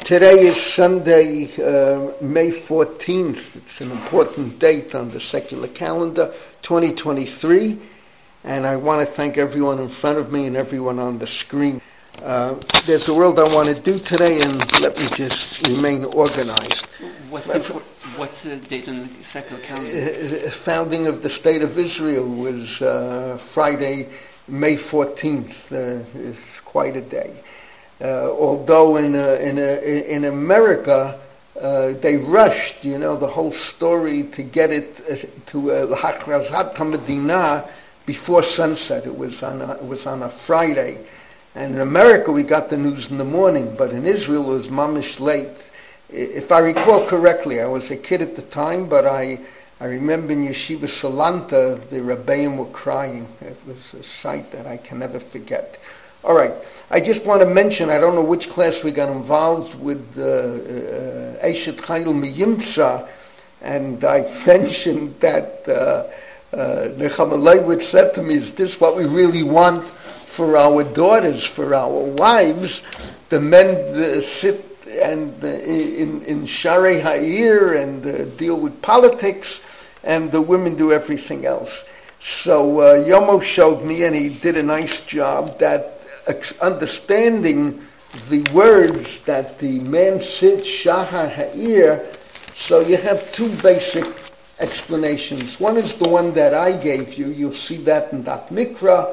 Today is Sunday, May 14th. It's an important date on the secular calendar, 2023. And I want to thank everyone in front of me and everyone on the screen. There's a world I want to do today, and let me just remain organized. What's the date on the secular calendar? Founding of the State of Israel was Friday, May 14th. It's quite a day. Although in America they rushed, the whole story to get it to Hachrazat HaMedina before sunset. It was on a Friday, and in America we got the news in the morning, but in Israel it was mamish late. If I recall correctly, I was a kid at the time, but I remember in Yeshiva Salanta the Rebbeim were crying. It was a sight that I can never forget. All right, I just want to mention, I don't know which class we got involved with Eshet Chayil Miyimtza, and I mentioned that Nechama Leibowitz said to me, is this what we really want for our daughters, for our wives? The men sit and in Sharei Ha'ir and deal with politics, and the women do everything else. So Yomo showed me, and he did a nice job, that understanding the words that the man sits Shahar Ha'ir, so you have two basic explanations. One is the one that I gave you. You'll see that in that Mikra.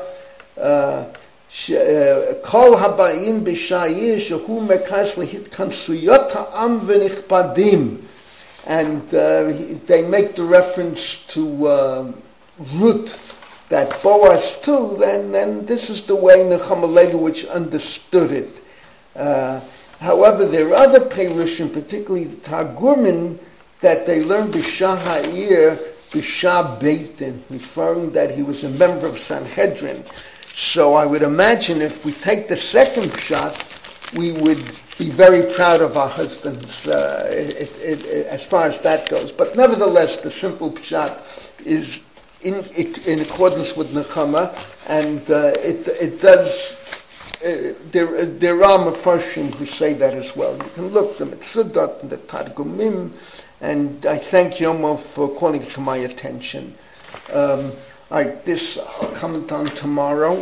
Kol Habayim B'Sha'ir Shehu Merkaz L'Hitkansuyot Ha'am V'Nichpadim. And they make the reference to Ruth, that Boaz too, then this is the way Nechama Leibowitz understood it. However, there are other Perushim, particularly the Targumin, that they learned B'Shah Ha'ir, B'Shah Beitin, referring that he was a member of Sanhedrin. So I would imagine if we take the second shot, we would be very proud of our husbands as far as that goes. But nevertheless, the simple shot is in accordance with Nechama, and it does. There are Mefarshim who say that as well. You can look them at Sudat and the Targumim, and I thank Yomo for calling it to my attention. All right, this I'll comment on tomorrow.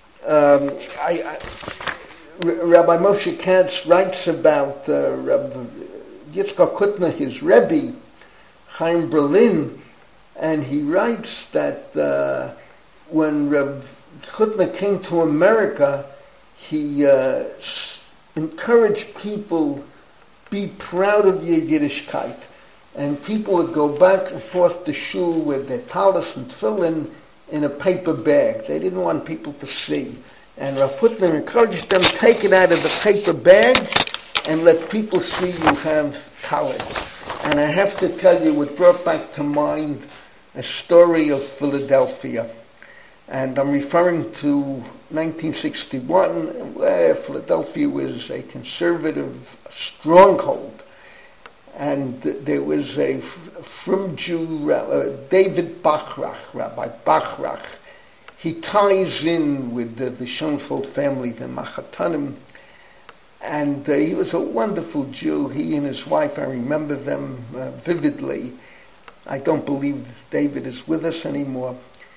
Rabbi Moshe Katz writes about Rabbi Yitzchak Kutner, his Rebbe, Chaim Berlin. And he writes that when Reb Chutner came to America, he encouraged people, be proud of your Yiddishkeit. And people would go back and forth to shul with their talis and tefillin in a paper bag. They didn't want people to see. And Reb Chutner encouraged them, take it out of the paper bag and let people see you have talis. And I have to tell you, it brought back to mind a story of Philadelphia. And I'm referring to 1961, where Philadelphia was a conservative stronghold. And there was a Frum Jew, David Bachrach, Rabbi Bachrach. He ties in with the Schoenfeld family, the Machatanim. And he was a wonderful Jew. He and his wife, I remember them vividly. I don't believe David is with us anymore.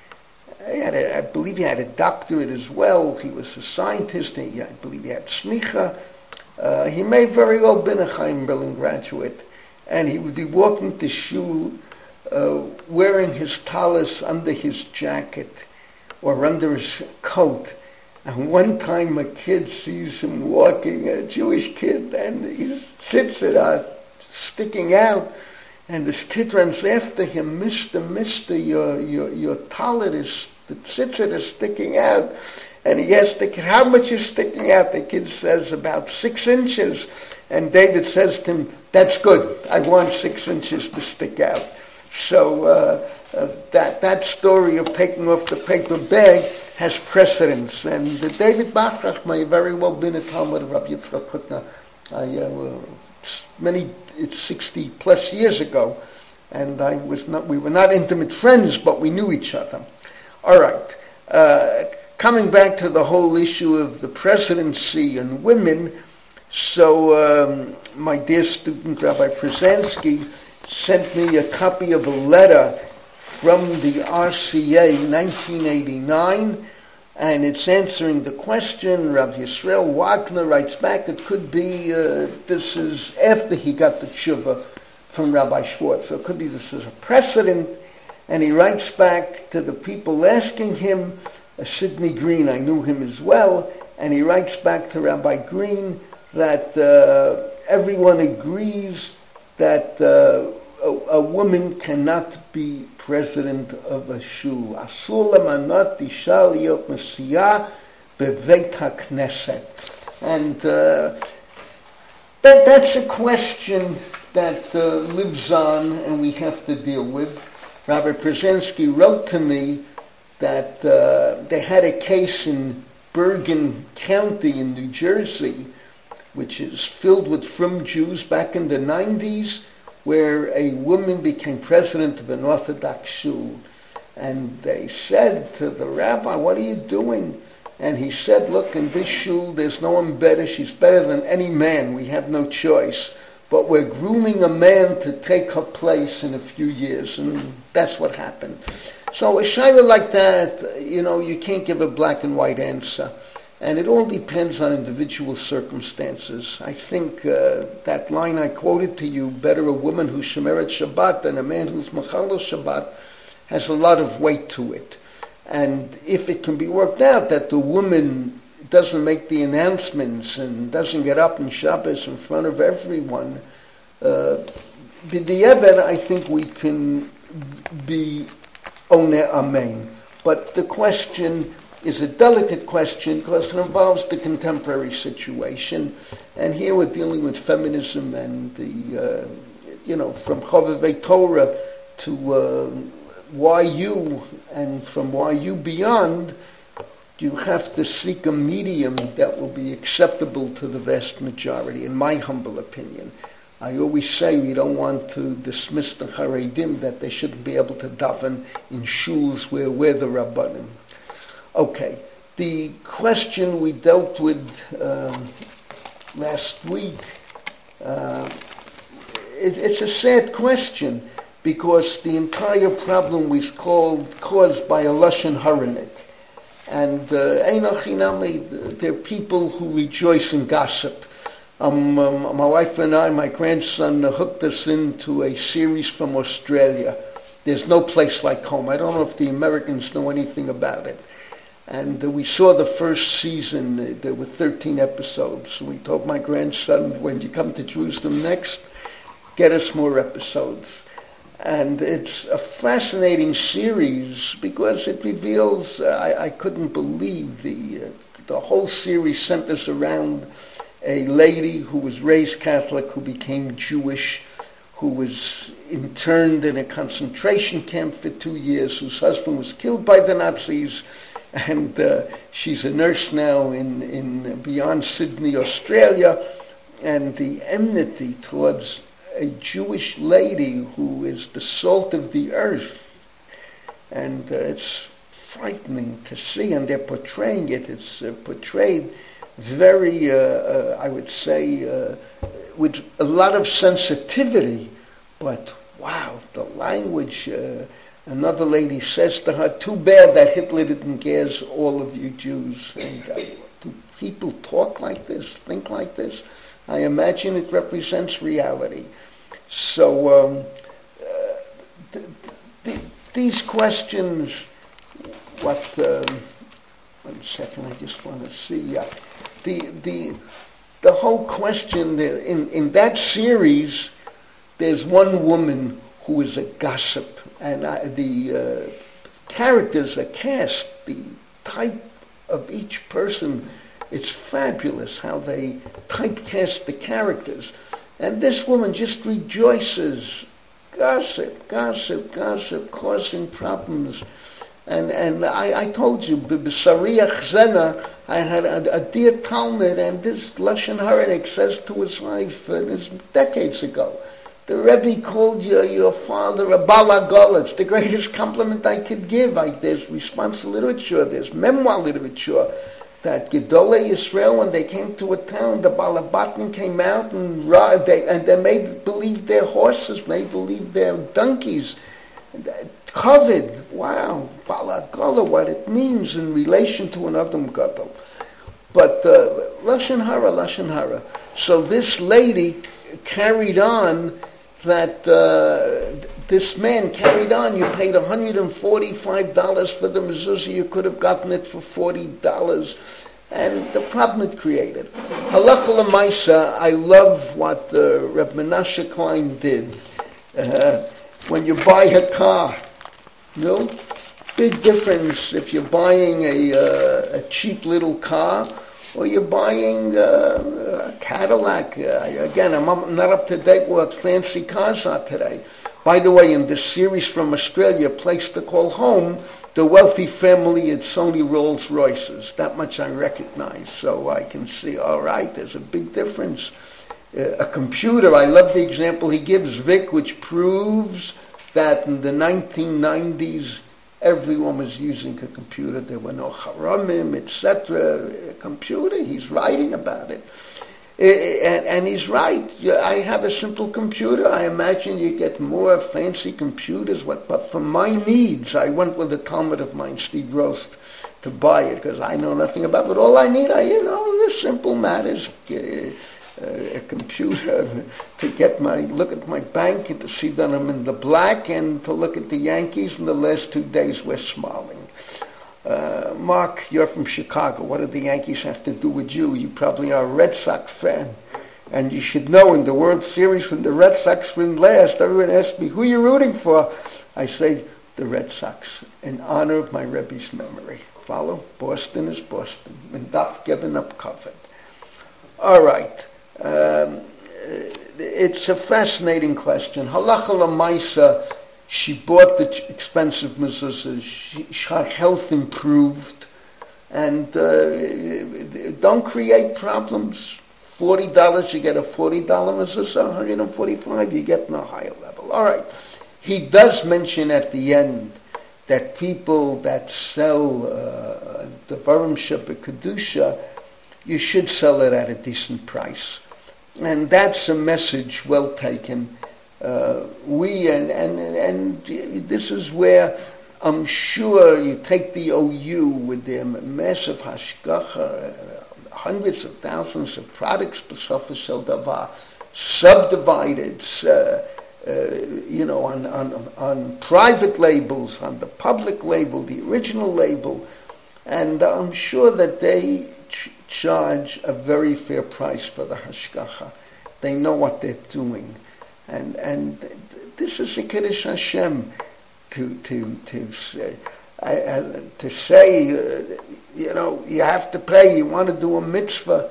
I believe he had a doctorate as well. He was a scientist. I believe he had smicha. He may very well have been a Chaim Berlin graduate. And he would be walking to shul wearing his talis under his jacket or under his coat. And one time a kid sees him walking, a Jewish kid, and he sits it sticking out. And this kid runs after him, Mister, your talit is, the tzitzit is sticking out. And he asks the kid, how much is sticking out? The kid says, about 6 inches. And David says to him, that's good. I want 6 inches to stick out. So that story of taking off the paper bag has precedence. And David Bachrach may very well have been a Talmud of Rabbi Yitzchak Kutner. It's 60 plus years ago, and we were not intimate friends, but we knew each other. All right. Coming back to the whole issue of the presidency and women, So my dear student Rabbi Przansky sent me a copy of a letter from the RCA 1989, and it's answering the question. Rabbi Yisrael Wagner writes back, it could be this is after he got the tshuva from Rabbi Schwartz, so it could be this is a precedent. And he writes back to the people asking him, Sidney Green, I knew him as well, and he writes back to Rabbi Green that everyone agrees that a woman cannot be president of a shul. Asur lemanot isha liot nesiya beveit hakneset. And that's a question that lives on and we have to deal with. Rabbi Przansky wrote to me that they had a case in Bergen County in New Jersey, which is filled with frum Jews back in the 90s, where a woman became president of an Orthodox shul. And they said to the rabbi, what are you doing? And he said, look, in this shul there's no one better. She's better than any man. We have no choice. But we're grooming a man to take her place in a few years. And that's what happened. So a shayla like that, you can't give a black and white answer. And it all depends on individual circumstances. I think that line I quoted to you, better a woman who's Shomeret Shabbat than a man who's Mechalel Shabbat, has a lot of weight to it. And if it can be worked out that the woman doesn't make the announcements and doesn't get up in Shabbos in front of everyone, b'diavad, I think we can be oneh amen. But the question is a delicate question because it involves the contemporary situation. And here we're dealing with feminism and the, from Chovevei Torah to YU, and from YU beyond, you have to seek a medium that will be acceptable to the vast majority, in my humble opinion. I always say we don't want to dismiss the Haredim, that they shouldn't be able to daven in shuls where we're the Rabbanim. Okay, the question we dealt with last week, it's a sad question because the entire problem was caused by a Lashon Haranik. And Eino Chinami, there are people who rejoice in gossip. My wife and I, my grandson, hooked us into a series from Australia. There's no place like home. I don't know if the Americans know anything about it. And we saw the first season. There were 13 episodes. So we told my grandson, when you come to Jerusalem next, get us more episodes. And it's a fascinating series because it reveals, I couldn't believe the whole series centers around a lady who was raised Catholic, who became Jewish, who was interned in a concentration camp for 2 years, whose husband was killed by the Nazis, and she's a nurse now in beyond Sydney, Australia, and the enmity towards a Jewish lady who is the salt of the earth. And it's frightening to see, and they're portraying it. It's portrayed very, I would say, with a lot of sensitivity, but wow, the language. Another lady says to her, too bad that Hitler didn't gas all of you Jews. And do people talk like this, think like this? I imagine it represents reality. So these questions, one second, I just want to see. The whole question there, in that series, there's one woman who is a gossip, and the characters are cast, the type of each person, it's fabulous how they typecast the characters. And this woman just rejoices, gossip, causing problems. And I told you, B'Sariach Zena, I had a dear Talmud, and this Lashon Haranik says to his wife, this decades ago, the Rebbe called your father a Balagol. It's the greatest compliment I could give. There's response literature, there's memoir literature that Gedolei Yisrael, when they came to a town, the Balabatim came out and they made believe their horses, made believe their donkeys, covered. Wow, Balagola, what it means in relation to an Adam Gadol. But Lashon Hara. So this lady carried on that this man carried on. You paid $145 for the mezuzah. You could have gotten it for $40, and the problem it created. Halacha l'maisa. I love what Reb Menashe Klein did. When you buy a car, big difference if you're buying a cheap little car or you're buying a Cadillac. Again, I'm not up to date with what fancy cars are today. By the way, in this series from Australia, Place to Call Home, the wealthy family, it's only Rolls Royces. That much I recognize. So I can see, all right, there's a big difference. A computer, I love the example he gives, Vic, which proves that in the 1990s, everyone was using a computer. There were no haramim, etc. A computer, he's writing about it. And he's right. I have a simple computer. I imagine you get more fancy computers. But for my needs, I went with a Talmud of mine, Steve Roast, to buy it because I know nothing about it. But all I need, the simple matters. A computer to look at my bank and to see that I'm in the black and to look at the Yankees in the last 2 days we're smiling. Mark, you're from Chicago. What do the Yankees have to do with you? You probably are a Red Sox fan. And you should know in the World Series when the Red Sox win last, everyone asks me, who are you rooting for? I say, the Red Sox, in honor of my Rebbe's memory. Follow? Boston is Boston. And not given up covered. All right. It's a fascinating question. Halacha l'maisa, she bought the expensive mezuzahs. Her health improved, and don't create problems. $40, you get a $40 mezuzah. $145, you get in a higher level. All right. He does mention at the end that people that sell the Varim Sheba Kedusha, you should sell it at a decent price. And that's a message well taken. And this is where I'm sure you take the OU with their massive hashgacha, hundreds of thousands of products, b'sofa shel davar, subdivided, on private labels, on the public label, the original label, and I'm sure that they charge a very fair price for the hashgacha. They know what they're doing, and this is a Kiddush Hashem to say, you have to pay. You want to do a mitzvah,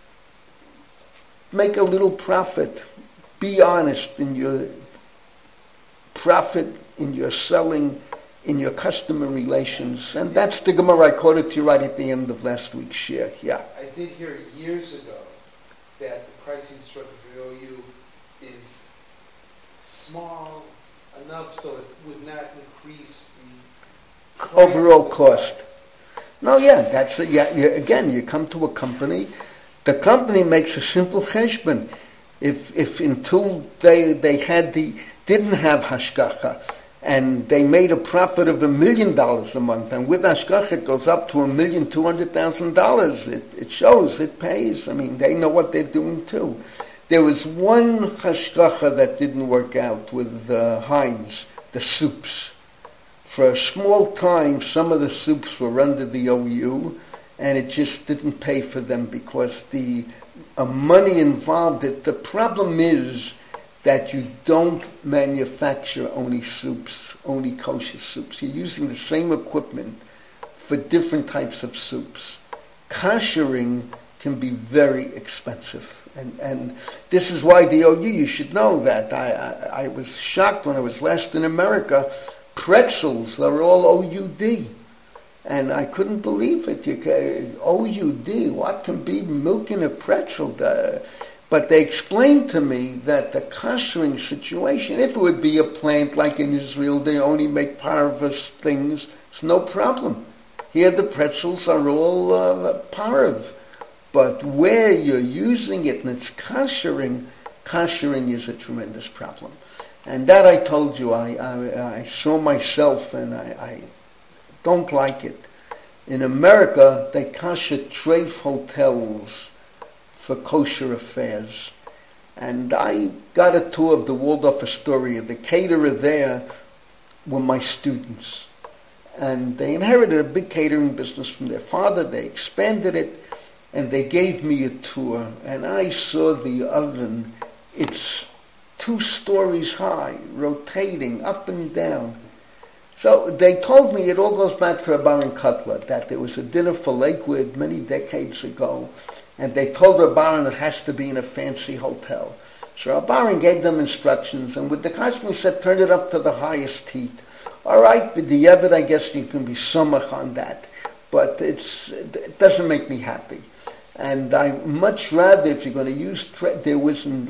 make a little profit. Be honest in your profit, in your selling, in your customer relations. And that's the Gemara I quoted to you right at the end of last week's share. Yeah. I did hear years ago that the pricing structure for the OU is small enough so it would not increase the overall cost. No, yeah, that's it. Yeah, again, you come to a company, the company makes a simple cheshbon. If until they didn't have hashgacha, and they made a profit of $1 million a month, and with hashgacha it goes up to $1,200,000. It shows, it pays. I mean, they know what they're doing too. There was one hashgacha that didn't work out with Heinz, the soups. For a small time, some of the soups were under the OU, and it just didn't pay for them because the money involved. The problem is that you don't manufacture only soups, only kosher soups. You're using the same equipment for different types of soups. Koshering can be very expensive. And this is why the OU, you should know that. I was shocked when I was last in America. Pretzels are all OUD. And I couldn't believe it. OUD, what can be milk in a pretzel? But they explained to me that the koshering situation, if it would be a plant like in Israel, they only make parvus things, it's no problem. Here the pretzels are all parv. But where you're using it and it's koshering is a tremendous problem. And that I told you, I saw myself and I don't like it. In America, they kosher treif hotels for kosher affairs. And I got a tour of the Waldorf Astoria. The caterer there were my students. And they inherited a big catering business from their father. They expanded it, and they gave me a tour. And I saw the oven. It's 2 stories high, rotating up and down. So they told me, it all goes back to Rabban Cutler, that there was a dinner for Lakewood many decades ago, and they told Rabban it has to be in a fancy hotel. So Rabban gave them instructions, and with the Kashmir said, turn it up to the highest heat. All right, but the Yevid, I guess you can be sumach on that, but it doesn't make me happy. And I much rather, if you're going to use, there was in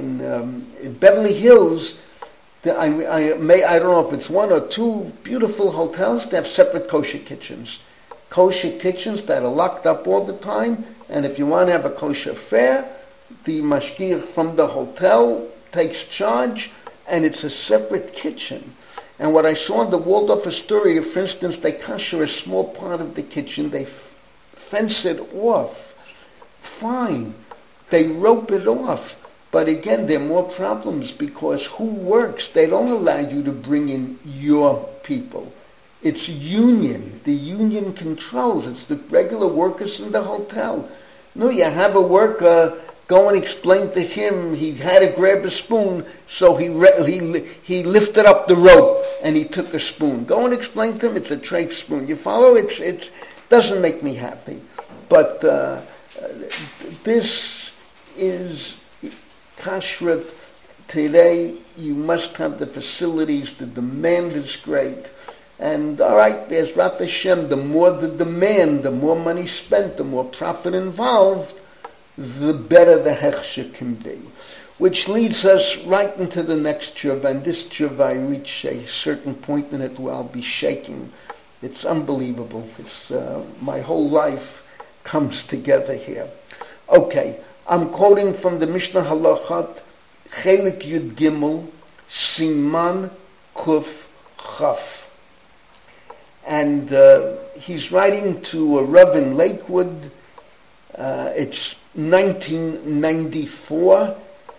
Beverly Hills, I don't know if it's 1 or 2 beautiful hotels that have separate kosher kitchens. Kosher kitchens that are locked up all the time, and if you want to have a kosher fair, the mashgiach from the hotel takes charge, and it's a separate kitchen. And what I saw in the Waldorf Astoria, for instance, they kosher a small part of the kitchen, they fence it off. Fine. They rope it off. But again, there are more problems because who works? They don't allow you to bring in your people. It's union. The union controls. It's the regular workers in the hotel. No, you have a worker, go and explain to him he had to grab a spoon, so he lifted up the rope and he took a spoon. Go and explain to him it's a treif spoon. You follow? It doesn't make me happy. But this is kashrut. Today you must have the facilities. The demand is great. And all right, there's Rat Hashem. The more the demand, the more money spent, the more profit involved, the better the hechsher can be. Which leads us right into the next tshuva. And this tshuva, I reach a certain point in it where I'll be shaking. It's unbelievable. It's my whole life comes together here. Okay, I'm quoting from the Mishnah Halachat, Chelik Yud Gimel, Siman Kuf Chaf. And he's writing to a Rav in Lakewood. It's 1994.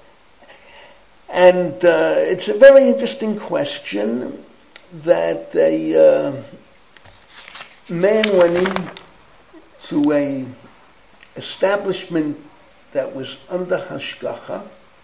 And it's a very interesting question that a man went in to a establishment that was under hashgacha,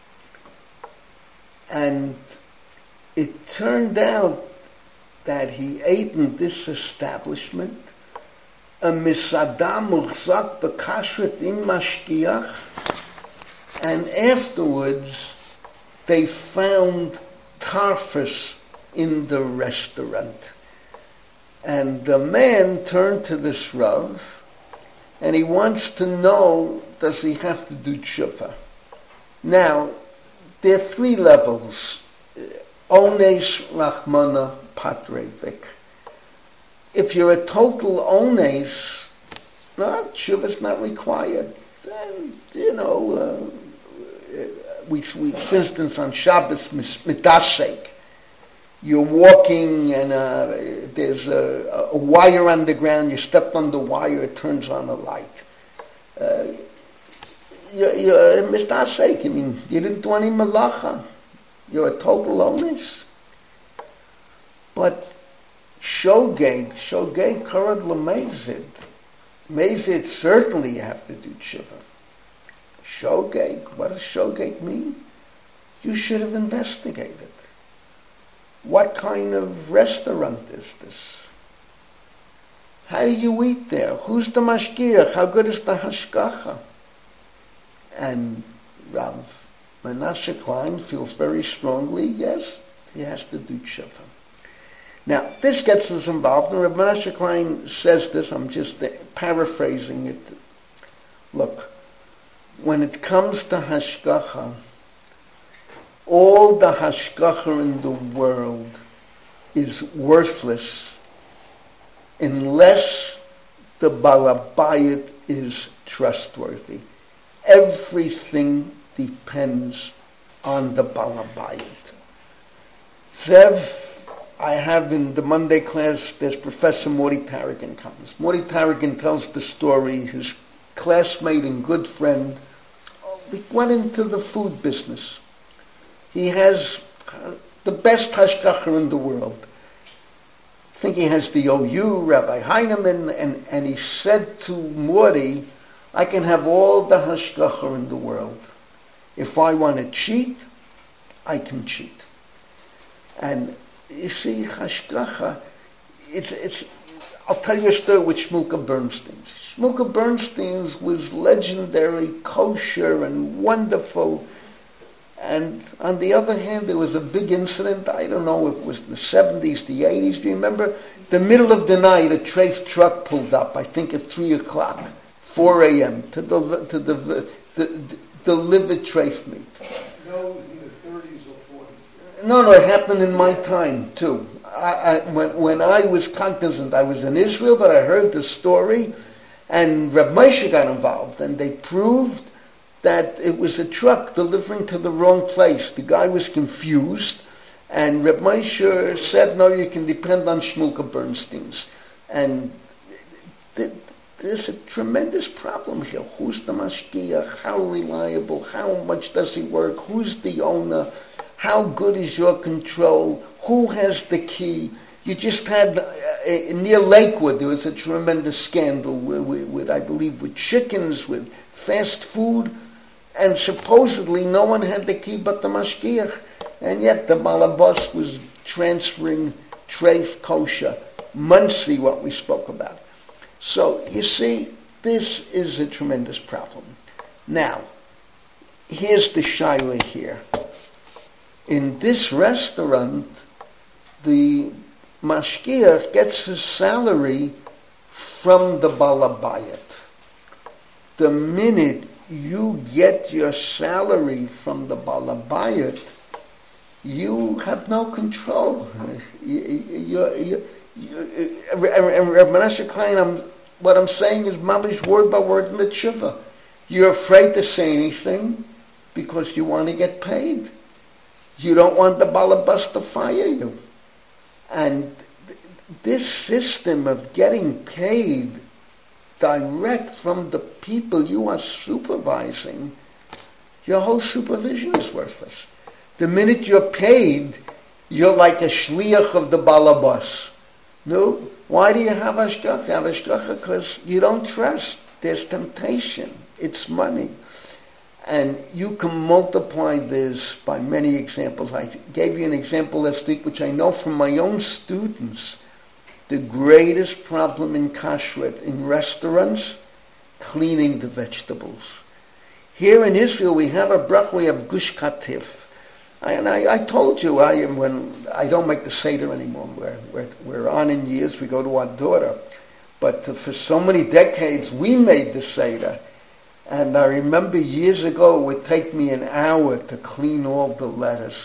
and it turned out that he ate in this establishment a misada muchzak b'kashrut im mashgiach, and afterwards they found tarfus in the restaurant. And the man turned to this Rav, and he wants to know, does he have to do tshuva? Now, there are 3 levels. Ones, Rachmana, Patrevik. If you're a total ones, no, tshuva is not required. And, we, for instance, on Shabbos, midashek, you're walking and there's a wire on the ground, you stepped on the wire, it turns on a light. You're midashek, you didn't do any malacha. You're a total onus. But shogeg, karad lemezid. Mezid, certainly you have to do tshuva. Shogeg, what does shogeg mean? You should have investigated. What kind of restaurant is this? How do you eat there? Who's the mashgiach? How good is the hashgacha? And Rav Menashe Klein feels very strongly, yes, he has to do tshuva. Now, this gets us involved, and Rav Menashe Klein says this, I'm just paraphrasing it. Look, when it comes to hashgacha, all the hashgacha in the world is worthless unless the Balabayit is trustworthy. Everything depends on the Balabayit. Zev, I have in the Monday class, there's Professor Morty Tarragon comes. Morty Tarragon tells the story, his classmate and good friend went into the food business. He has the best hashgacha in the world. I think he has the OU, Rabbi Heinemann, and he said to Morty, I can have all the hashgacha in the world. If I want to cheat, I can cheat. And you see, hashgacha, it's. I'll tell you a story with Shmulka Bernstein. Shmulka Bernstein was legendary, kosher, and wonderful. And on the other hand, there was a big incident. I don't know if it was the 70s, the 80s. Do you remember? The middle of the night, a treif truck pulled up, I think at 3 o'clock, 4 a.m., to deliver treif meat. No, it was in the 30s or 40s. No, it happened in my time, too. When I was cognizant, I was in Israel, but I heard the story, and Reb Moshe got involved, and they proved that it was a truck delivering to the wrong place. The guy was confused, and Reb Moshe said, no, you can depend on Shmulka Bernstein's. And there's a tremendous problem here. Who's the mashgiach? How reliable? How much does he work? Who's the owner? How good is your control? Who has the key? You just had, near Lakewood, there was a tremendous scandal with, I believe, with chickens, with fast food, and supposedly no one had the key but the mashgiach. And yet the balabas was transferring treif kosher, muncie, what we spoke about. So, you see, this is a tremendous problem. Now, here's the shaila here. In this restaurant, the mashgiach gets his salary from the balabayit. The minute you get your salary from the balabayit, you have no control. And Reb Menashe Klein, what I'm saying is mamish word by word in the tshuva. You're afraid to say anything because you want to get paid. You don't want the balabas to fire you. And this system of getting paid direct from the people you are supervising, your whole supervision is worthless. The minute you're paid, you're like a shliach of the balabas. No, why do you have hashgacha? You have hashgacha because you don't trust. There's temptation. It's money. And you can multiply this by many examples. I gave you an example last week, which I know from my own students. The greatest problem in kashrut, in restaurants, cleaning the vegetables. Here in Israel, we have a bracha, we have gush katif. And I told you, when I don't make the Seder anymore. We're on in years, we go to our daughter. But for so many decades, we made the Seder. And I remember years ago, it would take me an hour to clean all the lettuce.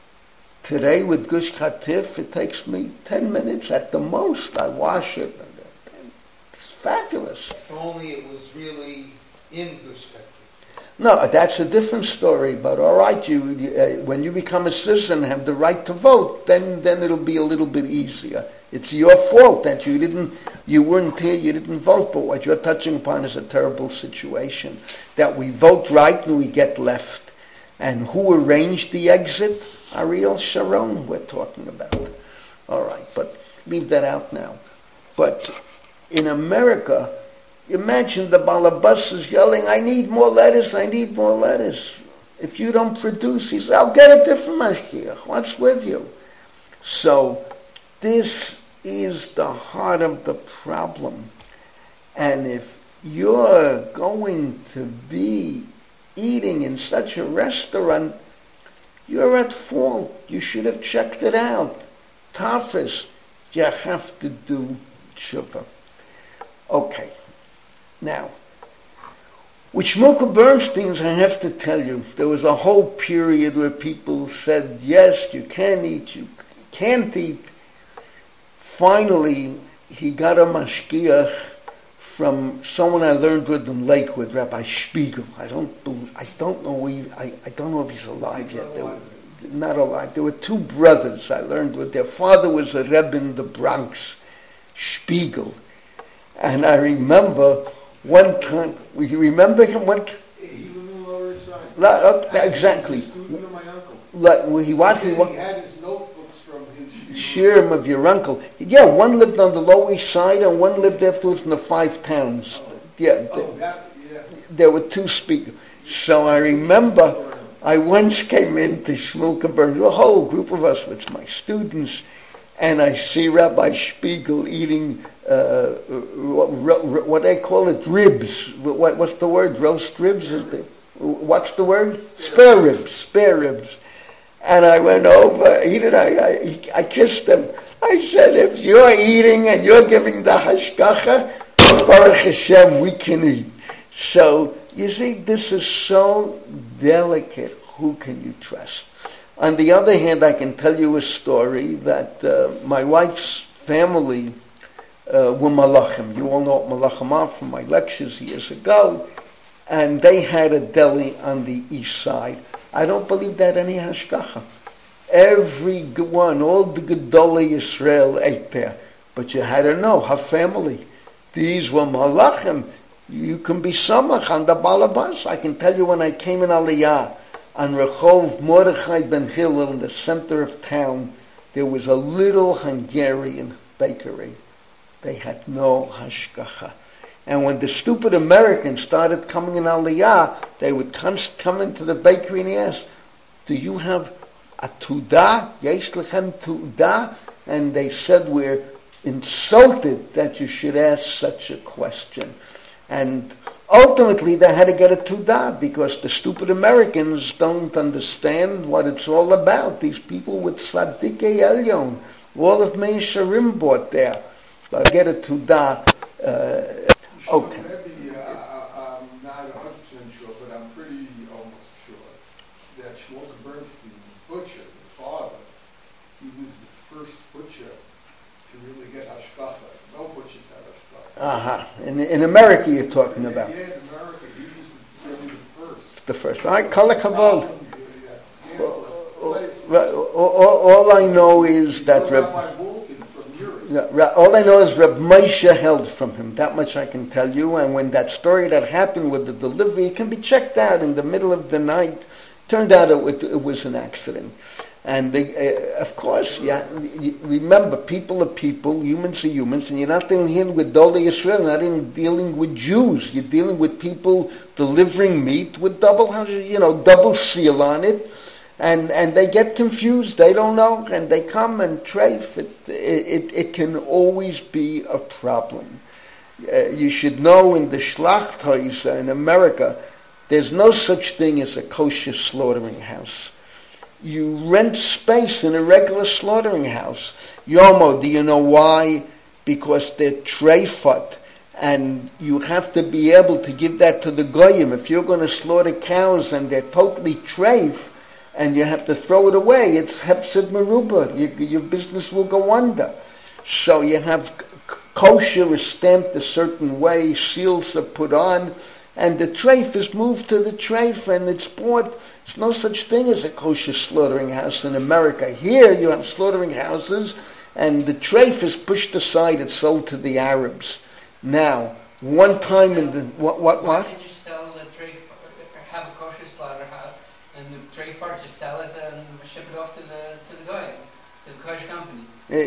Today, with Gush Katif, it takes me 10 minutes at the most. I wash it. It's fabulous. If only it was really in Gush Katif. No, that's a different story. But all right, when you become a citizen and have the right to vote, then it'll be a little bit easier. It's your fault that you weren't here, you didn't vote. But what you're touching upon is a terrible situation. That we vote right and we get left. And who arranged the exit? Ariel Sharon, we're talking about. All right, but leave that out now. But in America, imagine the balabas is yelling, I need more lettuce, I need more lettuce. If you don't produce, he says, I'll get a different mashgiach. What's with you? So this is the heart of the problem. And if you're going to be eating in such a restaurant, you're at fault. You should have checked it out. Tafis, you have to do tshuva. Okay. Now, with Shmulka Bernstein's, I have to tell you, there was a whole period where people said, yes, you can eat, you can't eat. Finally, he got a mashgiach from someone I learned with in Lakewood, Rabbi Spiegel. I don't know if he's alive yet. Not alive. There were two brothers I learned with. Their father was a Rebbe in the Bronx, Spiegel. And I remember one time, you remember him? He was in the Lower East Side. Exactly. He was a student of my uncle. He had his notebooks from his shirim of your uncle. Yeah, one lived on the Lower East Side and one lived afterwards in the Five Towns. There were two speakers. So I remember I once came into Shmulkenberg, a whole group of us with my students, and I see Rabbi Spiegel eating, what they call it, ribs. What's the word? Roast ribs? What's the word? Spare ribs. And I went over, I kissed him. I said, if you're eating and you're giving the hashgacha, Baruch Hashem, we can eat. So, you see, this is so delicate. Who can you trust? On the other hand, I can tell you a story that my wife's family were Malachim. You all know what Malachim are from my lectures years ago. And they had a deli on the east side. I don't believe that any hashgacha. Every one, all the Gedolei Yisrael ate there. But you had to know, her family. These were Malachim. You can be samach on the balabas. I can tell you when I came in Aliyah, on Rehov Mordechai ben Hillel in the center of town, there was a little Hungarian bakery. They had no hashgacha. And when the stupid Americans started coming in Aliyah, they would come into the bakery and ask, do you have a tudah? Yesh lechem tudah? And they said, we're insulted that you should ask such a question. And ultimately they had to get a tudah because the stupid Americans don't understand what it's all about. These people with Tzadikei Elyon, all of Meir Sharim bought there. But get a tudah. Okay. Maybe, I'm not 100% sure, but I'm pretty almost sure that Shlomo Bernstein, the butcher, the father, he was the first butcher to really get hashgacha. No butchers had hashgacha. In America you're talking about. Yeah, in America, he was really the first. The first. All right, kol hakavod. All I know is that all I know is Reb Moshe held from him. That much I can tell you. And when that story that happened with the delivery, it can be checked out in the middle of the night. Turned out it was an accident. And of course, remember, people are people, humans are humans, and you're not dealing with Gedolei Yisrael, you're not dealing with Jews. You're dealing with people delivering meat with double seal on it. And they get confused. They don't know, and they come and treif. It can always be a problem. You should know in the Schlachthaus in America, there's no such thing as a kosher slaughtering house. You rent space in a regular slaughtering house. Yomo, do you know why? Because they're treifat, and you have to be able to give that to the goyim. If you're going to slaughter cows and they're totally treif, and you have to throw it away, it's hefsid meruba. Your business will go under. So you have kosher is stamped a certain way, seals are put on, and the treif is moved to the treif and it's bought. There's no such thing as a kosher slaughtering house in America. Here you have slaughtering houses and the treif is pushed aside, it's sold to the Arabs. Now, one time in the... What? Why did you sell the treif, have a kosher slaughterhouse, and the treif part just sell it and ship it off to the guy, to the kosher company?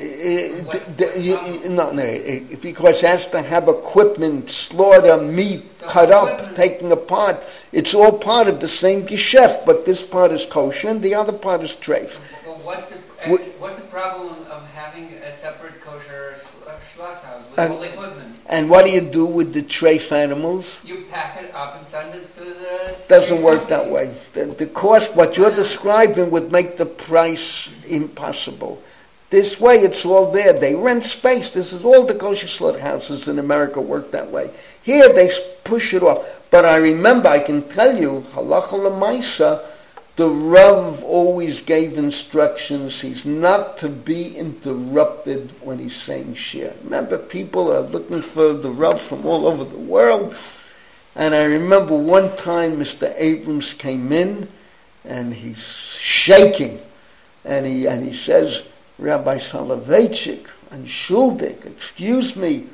Because it has to have equipment, slaughter, meat, cut up, taken apart. It's all part of the same geschäft, but this part is kosher and the other part is treif. Well, what's the problem of having a separate kosher slaughterhouse with all the equipment? And what do you do with the treif animals? You pack it up and send it to the... Doesn't work that way. The cost, what you're describing, would make the price impossible. This way, it's all there. They rent space. This is all the kosher slaughterhouses in America work that way. Here, they push it off. But I remember, I can tell you, halacha l'maisa, the Rav always gave instructions. He's not to be interrupted when he's saying shir. Remember, people are looking for the Rav from all over the world. And I remember one time Mr. Abrams came in, and he's shaking. And he says, Rabbi Soloveitchik and Schuldig, excuse me,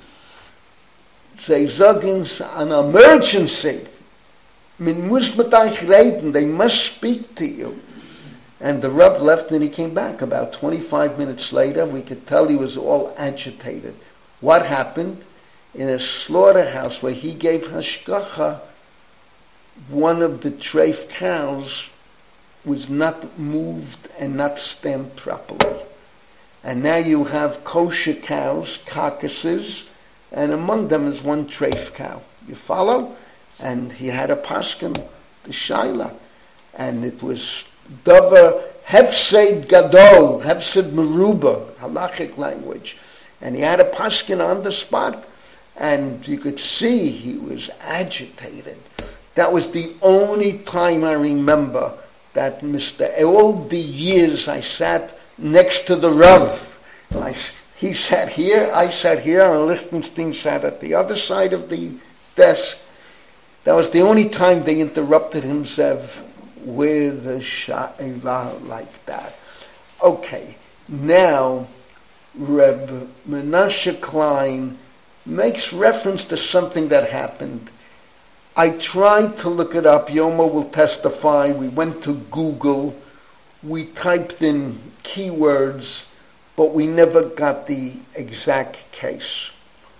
they sagen an emergency. Man muss mit euch reden, they must speak to you. And the Rav left and he came back. About 25 minutes later, we could tell he was all agitated. What happened? In a slaughterhouse where he gave hashgacha, one of the treif cows was not moved and not stamped properly. And now you have kosher cows, carcasses, and among them is one treif cow. You follow? And he had a paskin, the shaila, and it was davar hefsed gadol, hefsed meruba, halachic language, and he had a paskin on the spot, and you could see he was agitated. That was the only time I remember that all the years I sat next to the Rav. He sat here, I sat here, and Lichtenstein sat at the other side of the desk. That was the only time they interrupted himself with a sha'ila like that. Okay, now Reb Menashe Klein makes reference to something that happened. I tried to look it up. Yoma will testify. We went to Google. We typed in keywords, but we never got the exact case.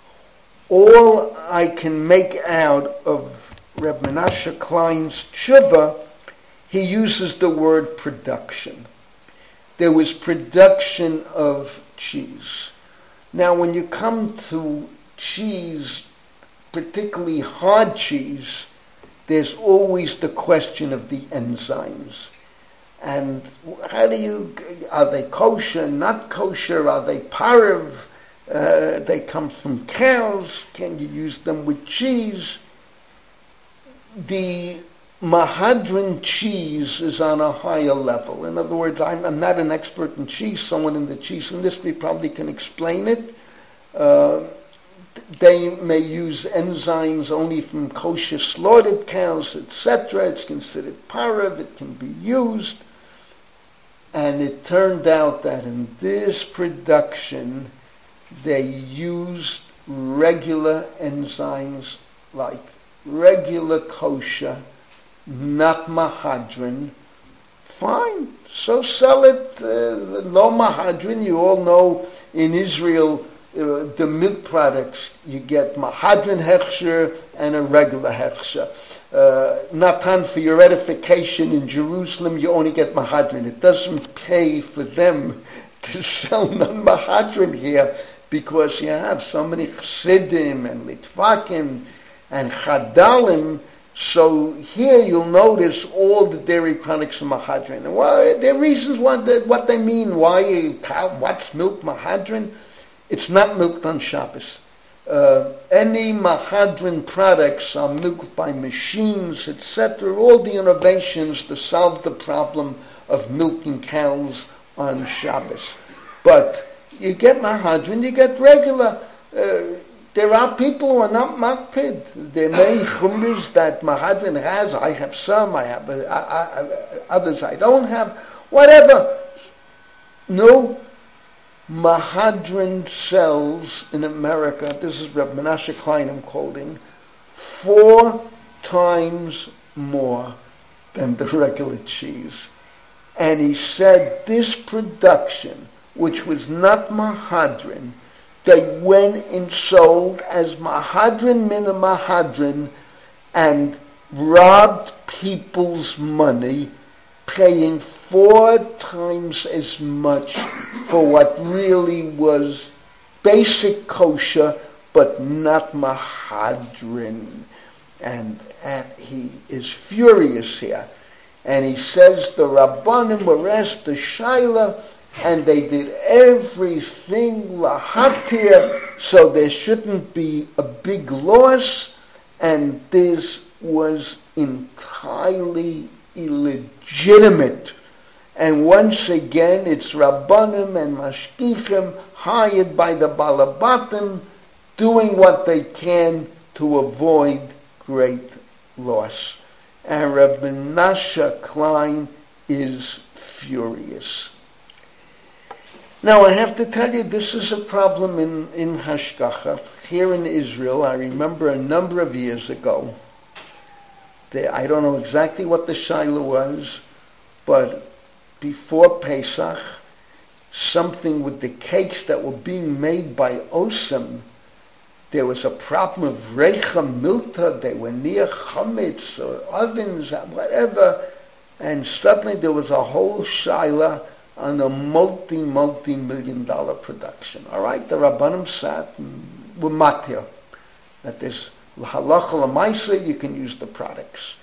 All I can make out of Reb Menashe Klein's tshuva, he uses the word production. There was production of cheese. Now, when you come to cheese, particularly hard cheese, there's always the question of the enzymes. And are they kosher, not kosher, are they parav, they come from cows, can you use them with cheese? The Mahadran cheese is on a higher level. In other words, I'm not an expert in cheese. Someone in the cheese industry probably can explain it. They may use enzymes only from kosher slaughtered cows, etc. It's considered parav. It can be used. And it turned out that in this production, they used regular enzymes like regular kosher, not mahadran. Fine, so sell it. No mahadran. You all know in Israel, the milk products, you get mahadran hechsher and a regular hechsher. Natan, for your edification, in Jerusalem, you only get mahadran. It doesn't pay for them to sell non-mahadran here because you have so many chassidim and litvakim and chadalim. So here you'll notice all the dairy products are mahadran. And well, there are reasons what they mean. What's milk mahadran? It's not milked on Shabbos. Any mahadran products are milked by machines, etc. All the innovations to solve the problem of milking cows on Shabbos. But you get mahadran, you get regular. There are people who are not makpid. There are many chumras that mahadran has. I have some. I have others. I don't have. Whatever. No. Mahadran sells in America, this is Reb Menashe Klein I'm quoting, 4 times more than the regular cheese. And he said this production, which was not mahadran, they went and sold as mahadran min mahadran and robbed people's money, paying 4 times as much for what really was basic kosher, but not mahadran. And he is furious here. And he says the Rabbanim were asked the Shaila, and they did everything lahatir, so there shouldn't be a big loss, and this was entirely illegitimate. And once again, it's Rabbanim and Mashgichim hired by the Balabatim doing what they can to avoid great loss. And Rabbi Menashe Klein is furious. Now I have to tell you, this is a problem in Hashgacha. Here in Israel, I remember a number of years ago, I don't know exactly what the shaila was, but before Pesach, something with the cakes that were being made by Osem, there was a problem of Reicha Milta, they were near chametz or ovens, whatever, and suddenly there was a whole shaila on a multi-million-dollar production. All right, the Rabbanim sat and were matir, that there's halacha l'maisa, you can use the products.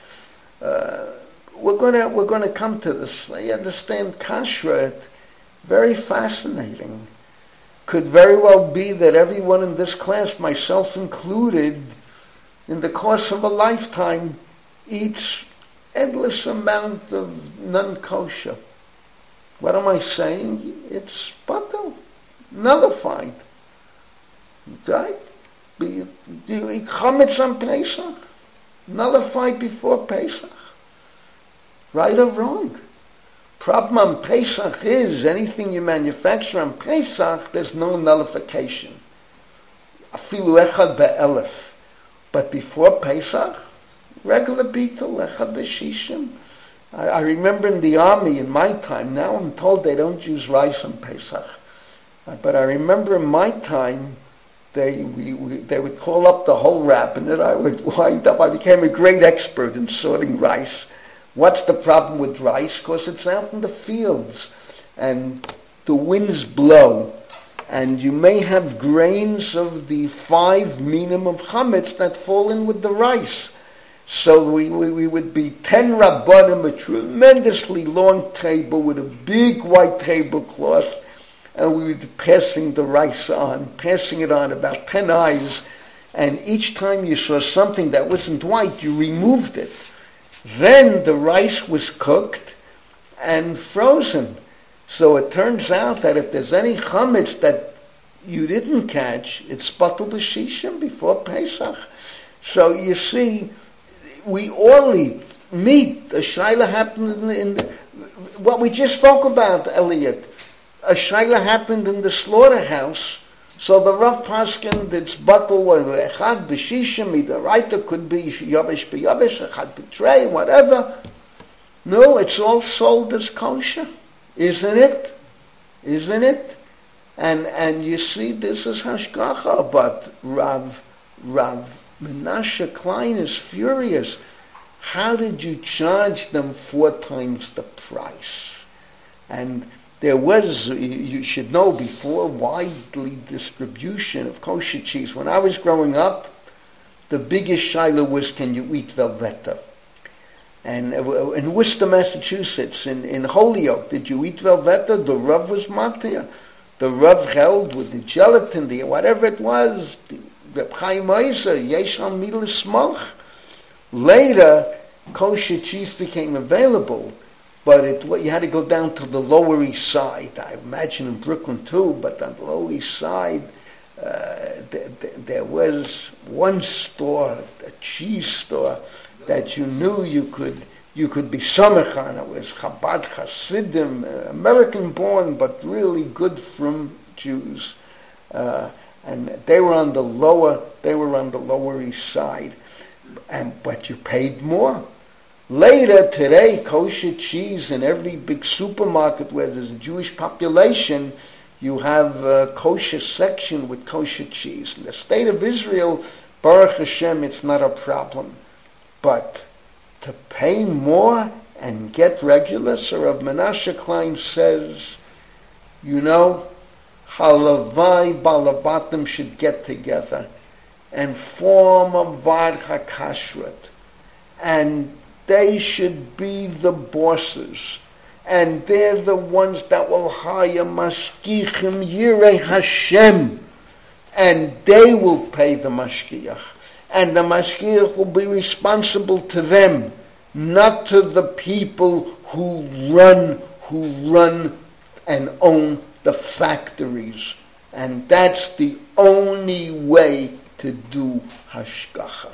We're going to come to this. I understand kashrut, very fascinating. Could very well be that everyone in this class, myself included, in the course of a lifetime, eats endless amount of non-kosher. What am I saying? It's batel, nullified. Right? You eat chametz on Pesach, nullified before Pesach. Right or wrong? Problem on Pesach is anything you manufacture on Pesach, there's no nullification. Afilu echad be'elef. But before Pesach, regular beetle, echad be'shishim. I remember in the army in my time, now I'm told they don't use rice on Pesach. But I remember in my time, they would call up the whole rabbinate. I became a great expert in sorting rice. What's the problem with rice? Because it's out in the fields and the winds blow and you may have grains of the 5 minim of chametz that fall in with the rice. So we would be 10 rabbanim, a tremendously long table with a big white tablecloth, and we would be passing the rice on, passing it on, about 10 eyes, and each time you saw something that wasn't white, you removed it. Then the rice was cooked and frozen. So it turns out that if there's any chametz that you didn't catch, it's batel b'shishim before Pesach. So you see, we all eat meat. The shaila happened in what we just spoke about, Elliot. A shaila happened in the slaughterhouse. So the Rav Paskin, it's batel echad b'shishim, either right, it could be yavish b'yavish, echad b'trei, whatever. No, it's all sold as kosher, isn't it? Isn't it? And you see, this is hashgacha, but Rav Menashe Klein is furious. How did you charge them 4 times the price? And there was, you should know before, widely distribution of kosher cheese. When I was growing up, the biggest shaila was, can you eat Velveeta? And in Worcester, Massachusetts, in Holyoke, did you eat Velveeta? The Rav was matir. The Rav held with the gelatin, the whatever it was, Reb Chaim Oizer, yesh al milas smoch. Later, kosher cheese became available. But you had to go down to the Lower East Side. I imagine in Brooklyn too, but on the Lower East Side, there was one store, a cheese store, that you knew you could be samech on. It was Chabad Hasidim, American born, but really good from Jews. And they were on the Lower East Side, but you paid more. Later, today, kosher cheese in every big supermarket where there's a Jewish population, you have a kosher section with kosher cheese. In the state of Israel, Baruch Hashem, it's not a problem. But to pay more and get regular, so Rav Menashe Klein says, Halavai Balabatim should get together and form a Vad HaKashrut. And they should be the bosses, and they're the ones that will hire mashgichim yirei Hashem, and they will pay the mashgiach, and the mashgiach will be responsible to them, not to the people who run and own the factories. And that's the only way to do hashgacha.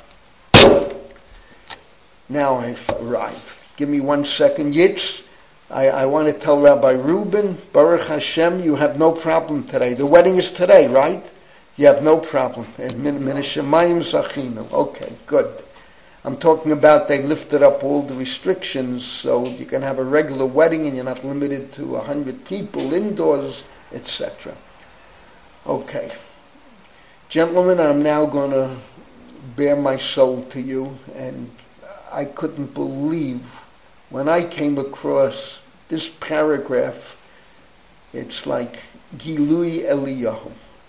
Now I've arrived. Give me 1 second. Yitz, I want to tell Rabbi Reuben, Baruch Hashem, you have no problem today. The wedding is today, right? You have no problem. Min Hashemayim Zachinu. Okay, good. I'm talking about they lifted up all the restrictions so you can have a regular wedding and you're not limited to 100 people indoors, etc. Okay. Gentlemen, I'm now going to bare my soul to you, and I couldn't believe when I came across this paragraph. It's like Gilui Eliyahu.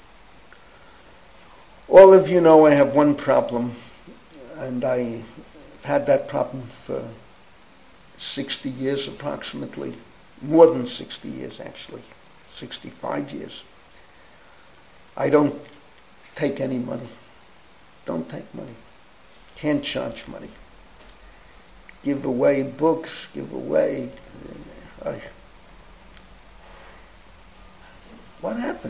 All of you know I have one problem, and I've had that problem for 60 years approximately, more than 60 years actually, 65 years. I don't take any money. Don't take money. Can't charge money. Give away books, give away... What happened?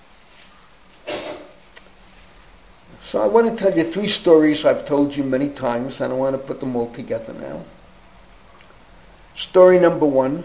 So I want to tell you 3 stories I've told you many times, and I want to put them all together now. Story number 1,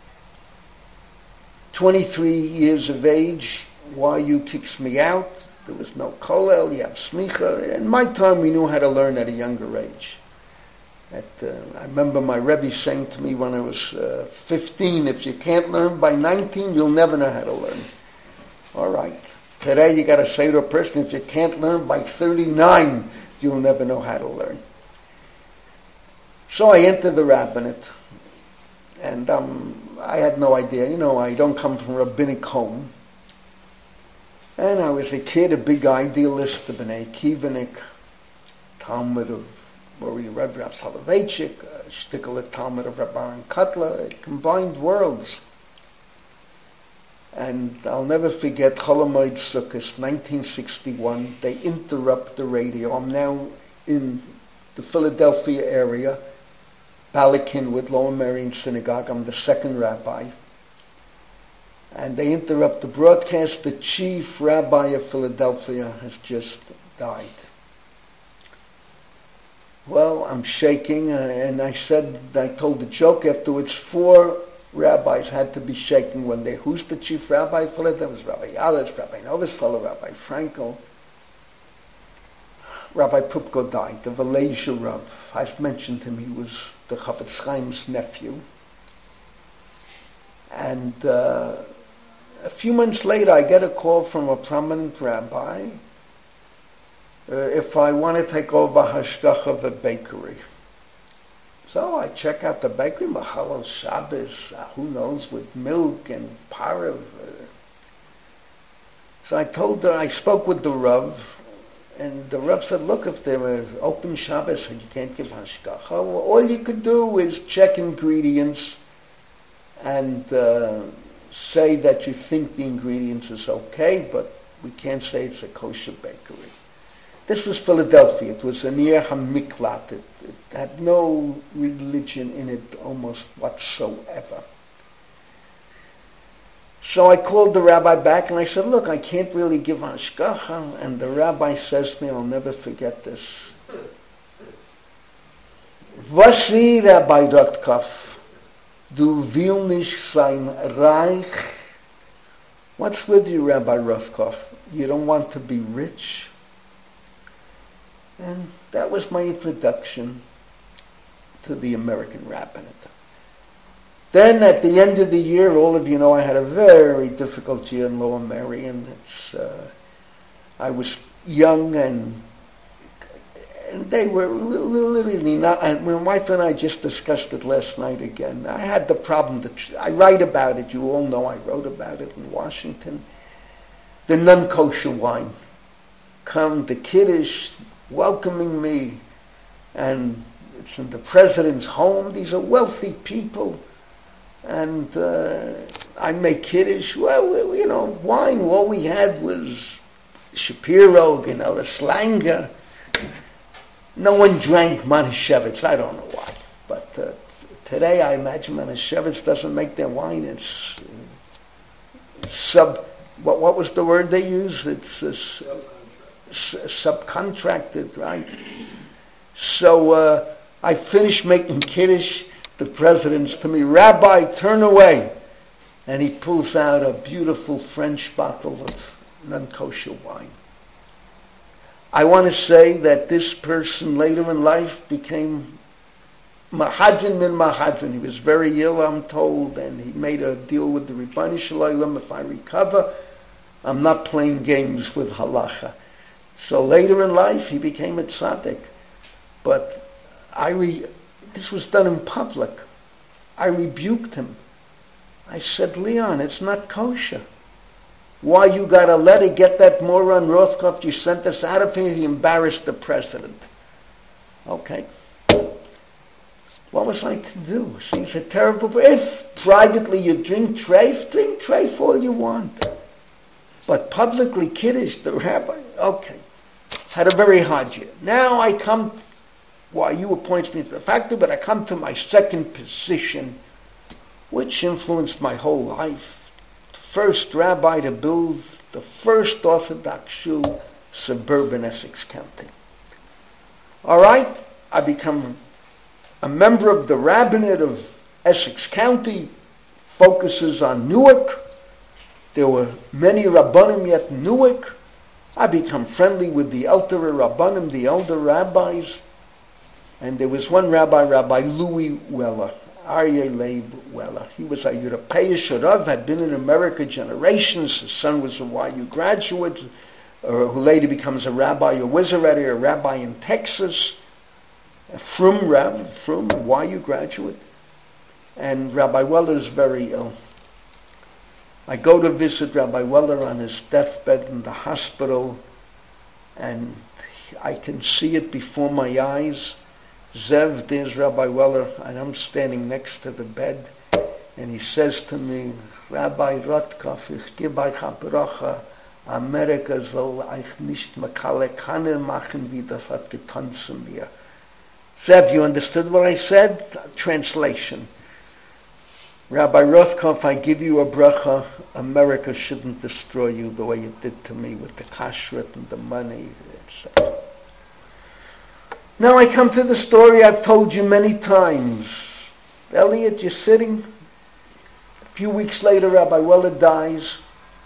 23 years of age, YU kicks me out. There was no kollel, you have smicha. In my time, we knew how to learn at a younger age. I remember my Rebbe saying to me when I was 15, if you can't learn by 19, you'll never know how to learn. All right. Today, you got to say to a person, if you can't learn by 39, you'll never know how to learn. So I entered the rabbinate, and I had no idea. You know, I don't come from a rabbinic home. And I was a kid, a big idealist, a B'nai Kivanik, Talmud of Rabbi Rav Soloveitchik, a shtickle Talmud of Rabbi Aaron Kotler, combined worlds. And I'll never forget Chol Hamoed Sukkos, 1961. They interrupt the radio. I'm now in the Philadelphia area, Balakinwood, Lower Merion Synagogue. I'm the second rabbi. And they interrupt the broadcast. The chief rabbi of Philadelphia has just died. Well, I'm shaking, and I told the joke afterwards, 4 rabbis had to be shaken when who's the chief rabbi of Philadelphia? There was Rabbi Yalez, Rabbi Novoselov, Rabbi Frankel. Rabbi Pupko died, the Valesia Rav. I've mentioned him, he was the Chafetz Chaim's nephew. And a few months later, I get a call from a prominent rabbi if I want to take over hashgacha of a bakery. So I check out the bakery, Machalal Shabbos, who knows, with milk and parav. So I spoke with the Rav, and the Rav said, look, if they were open Shabbos and you can't give hashgacha, well, all you could do is check ingredients and say that you think the ingredients is okay, but we can't say it's a kosher bakery. This was Philadelphia. It was a near Hamiklat. It had no religion in it almost whatsoever. So I called the rabbi back and I said, look, I can't really give hashgacha. And the rabbi says to me, I'll never forget this. Vasi Rabbi Rotkov, du will nicht sein reich. What's with you, Rabbi Rotkov? You don't want to be rich? And that was my introduction to the American rabbinate. Then at the end of the year, all of you know I had a very difficult year in Lower Merion. I was young and they were literally not, and my wife and I just discussed it last night again. I had the problem that, I write about it, you all know I wrote about it in Washington. The non-kosher wine. Come, the Kiddush, welcoming me, and it's in the president's home. These are wealthy people, and I make Kiddush. Well, you know, wine, all we had was Shapiro, a Slanger. No one drank Manischewitz, I don't know why, but Today, I imagine Manischewitz doesn't make their wine. It's what was the word they use? It's subcontracted, right? So I finished making Kiddush. The president's to me, Rabbi, turn away. And he pulls out a beautiful French bottle of non-kosher wine. I want to say that this person later in life became Mahadran min Mahadran. He was very ill, I'm told, and he made a deal with the Ribboni Shalom. If I recover, I'm not playing games with halacha. So later in life, he became a tzaddik. But this was done in public. I rebuked him. I said, Leon, it's not kosher. Why you got a letter, get that moron Rothkopf, you sent us out of here, he embarrassed the president. Okay. What was I to do? Seems a terrible... If privately you drink treif all you want. But publicly Kiddush, the rabbi, okay. Had a very hard year. Now I come... Why, you appoint me to the factor, but I come to my second position, which influenced my whole life. The first rabbi to build the first Orthodox shul, suburban Essex County. All right, I become a member of the rabbinate of Essex County, focuses on Newark. There were many rabbanim yet in Newark. I become friendly with the elder rabbanim, the elder rabbis. And there was one rabbi, Rabbi Louis Weller, Aryeh Leib Weller. He was a European Rav, had been in America generations. His son was a YU graduate, who later becomes a rabbi, a Wizarati, a rabbi in Texas. A Frum YU graduate. And Rabbi Weller is very ill. I go to visit Rabbi Weller on his deathbed in the hospital, and I can see it before my eyes. Zev, there's Rabbi Weller, and I'm standing next to the bed, and he says to me, Rabbi Rothkopf, ich gebe euch a bracha, Amerika soll euch nicht makale Kanne machen, wie das hat getan zu mir. Zev, you understood what I said? Translation. Rabbi Rothkopf, I give you a bracha, America shouldn't destroy you the way it did to me with the kashrut and the money, etc. Now I come to the story I've told you many times. Elliot, you're sitting. A few weeks later, Rabbi Weller dies.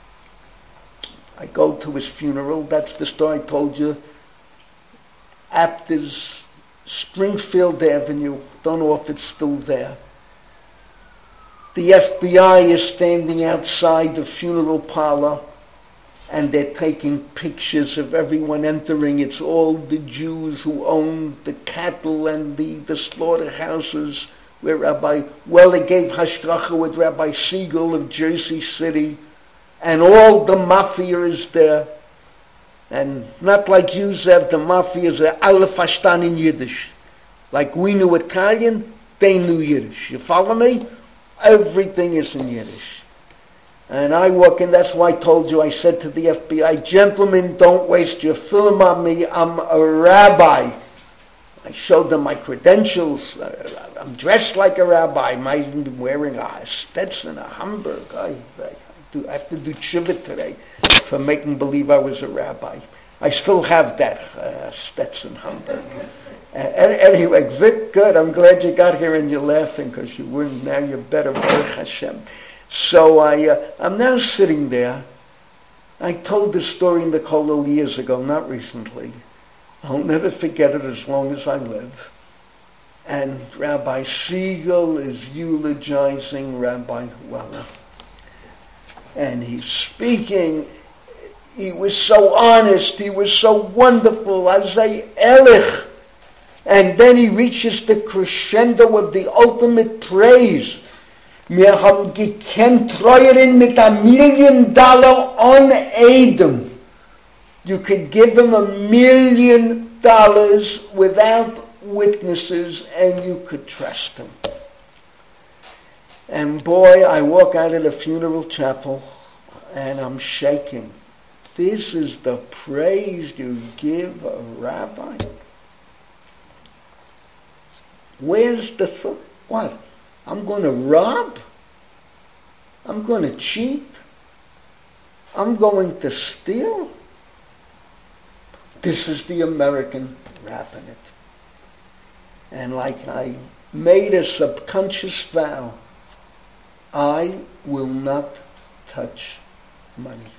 I go to his funeral. That's the story I told you. Apters, Springfield Avenue. Don't know if it's still there. The FBI is standing outside the funeral parlor, and they're taking pictures of everyone entering. It's all the Jews who own the cattle and the slaughterhouses where Rabbi Weller gave hashgacha with Rabbi Siegel of Jersey City, and all the mafia is there. And not like you, Zev, the mafia is alle verstehen in Yiddish. Like we knew Italian, they knew Yiddish. You follow me? Everything is in Yiddish. And I walk in, that's why I told you, I said to the FBI, gentlemen, don't waste your film on me, I'm a rabbi. I showed them my credentials. I'm dressed like a rabbi. I might even be wearing a Stetson, a Hamburg. I have to do tshuva today for making believe I was a rabbi. I still have that Stetson Hamburg. Anyway, Vic, good. I'm glad you got here and you're laughing because you weren't. Now you're better, Baruch Hashem. So I'm now sitting there. I told this story in the Kollel years ago, not recently. I'll never forget it as long as I live. And Rabbi Siegel is eulogizing Rabbi Weller. And he's speaking. He was so honest. He was so wonderful. Azay Elich. And then he reaches the crescendo of the ultimate praise. Wir haben gekannt Treuerin mit $1 million on Edom. You could give him $1 million without witnesses and you could trust him. And boy, I walk out of the funeral chapel and I'm shaking. This is the praise you give a rabbi? Where's the what? I'm going to rob? I'm going to cheat? I'm going to steal? This is the American rabbinate. And like I made a subconscious vow, I will not touch money.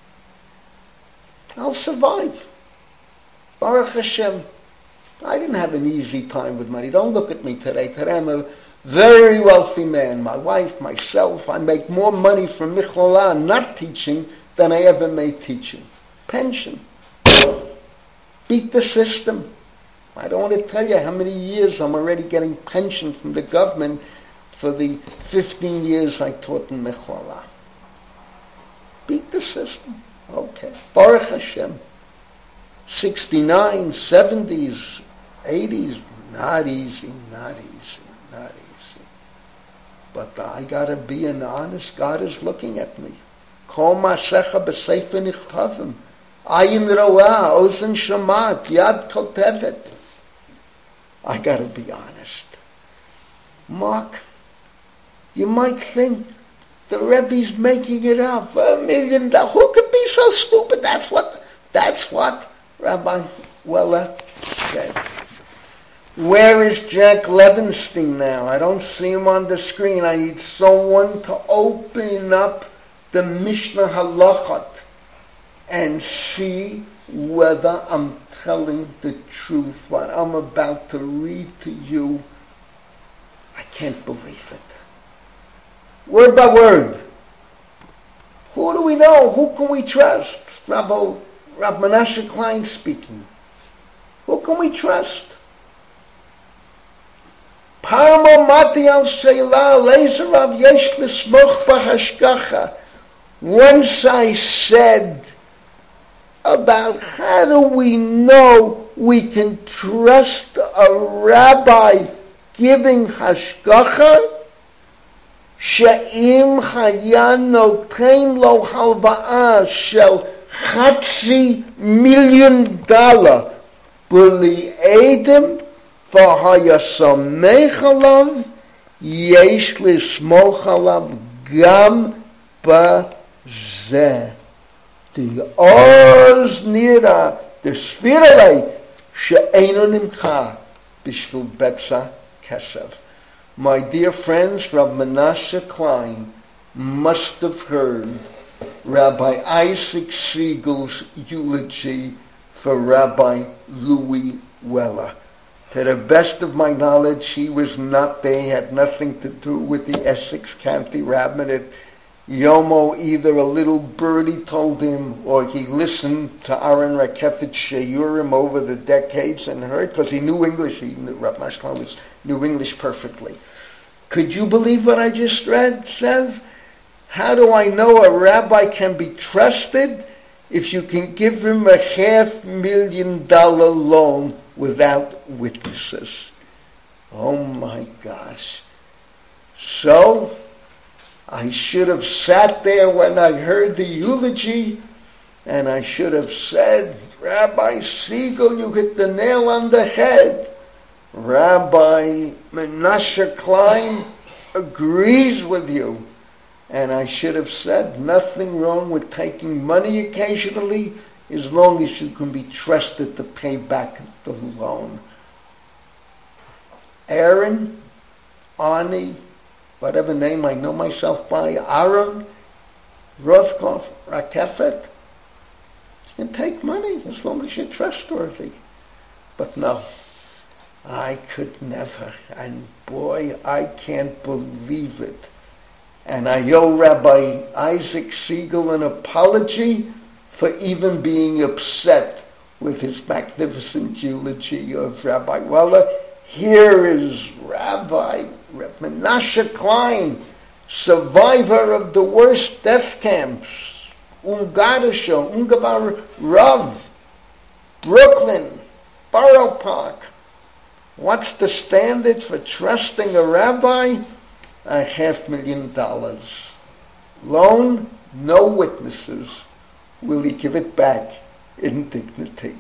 I'll survive. Baruch Hashem. I didn't have an easy time with money. Don't look at me today. Today I'm a very wealthy man. My wife, myself, I make more money from Micholah not teaching than I ever made teaching. Pension. Beat the system. I don't want to tell you how many years I'm already getting pension from the government for the 15 years I taught in Micholah. Beat the system. Okay. Baruch Hashem. 69, 70s, 80s, not easy. But I gotta be an honest, God is looking at me. Kol ma'asecha b'sefer nichtavim. Ayin ro'ah, ozen shamat, yad kotevet. I gotta be honest. Mark, you might think the Rebbe's making it up. $1 million. Who could be so stupid? That's what Rabbi Weller said. Where is Jack Levenstein now? I don't see him on the screen. I need someone to open up the Mishnah Halachot and see whether I'm telling the truth. What I'm about to read to you, I can't believe it. Word by word. Who do we know? Who can we trust? Rabbi Menashe Klein speaking. Who can we trust? Parma mati al sheila lezerav yesh l'smoch b'hashgacha. Once I said about how do we know we can trust a rabbi giving hashgacha? She'im haya noten lo halva'a shel $500,000 b'li edim v'haya samech alav yesh l'smoch alav gam b'zeh. The oz nira the sfirelei she'eino nimcha b'shvil betza kesev. My dear friends, Rav Menashe Klein must have heard Rabbi Isaac Siegel's eulogy for Rabbi Louis Weller. To the best of my knowledge, he was not there. He had nothing to do with the Essex County Rabbinate. Yomo, either a little birdie told him, or he listened to Aaron Rakefet Sheyurim over the decades and heard, because he knew English. He knew, Rav Menashe knew English perfectly. Could you believe what I just read, Sev? How do I know a rabbi can be trusted? If you can give him a $500,000 loan without witnesses. Oh my gosh. So, I should have sat there when I heard the eulogy, and I should have said, Rabbi Siegel, you hit the nail on the head. Rabbi Menashe Klein agrees with you. And I should have said, nothing wrong with taking money occasionally, as long as you can be trusted to pay back the loan. Aaron, Arnie, whatever name I know myself by, Aaron, Rothkopf, Rakefet, you can take money as long as you're trustworthy. But no, I could never. And boy, I can't believe it. And I owe Rabbi Isaac Siegel an apology for even being upset with his magnificent eulogy of Rabbi Weller. Here is Rabbi Menashe Klein, survivor of the worst death camps, Ungarisha, Rav, Brooklyn, Borough Park. What's the standard for trusting a rabbi? $500,000. Loan, no witnesses. Will he give it back in dignity?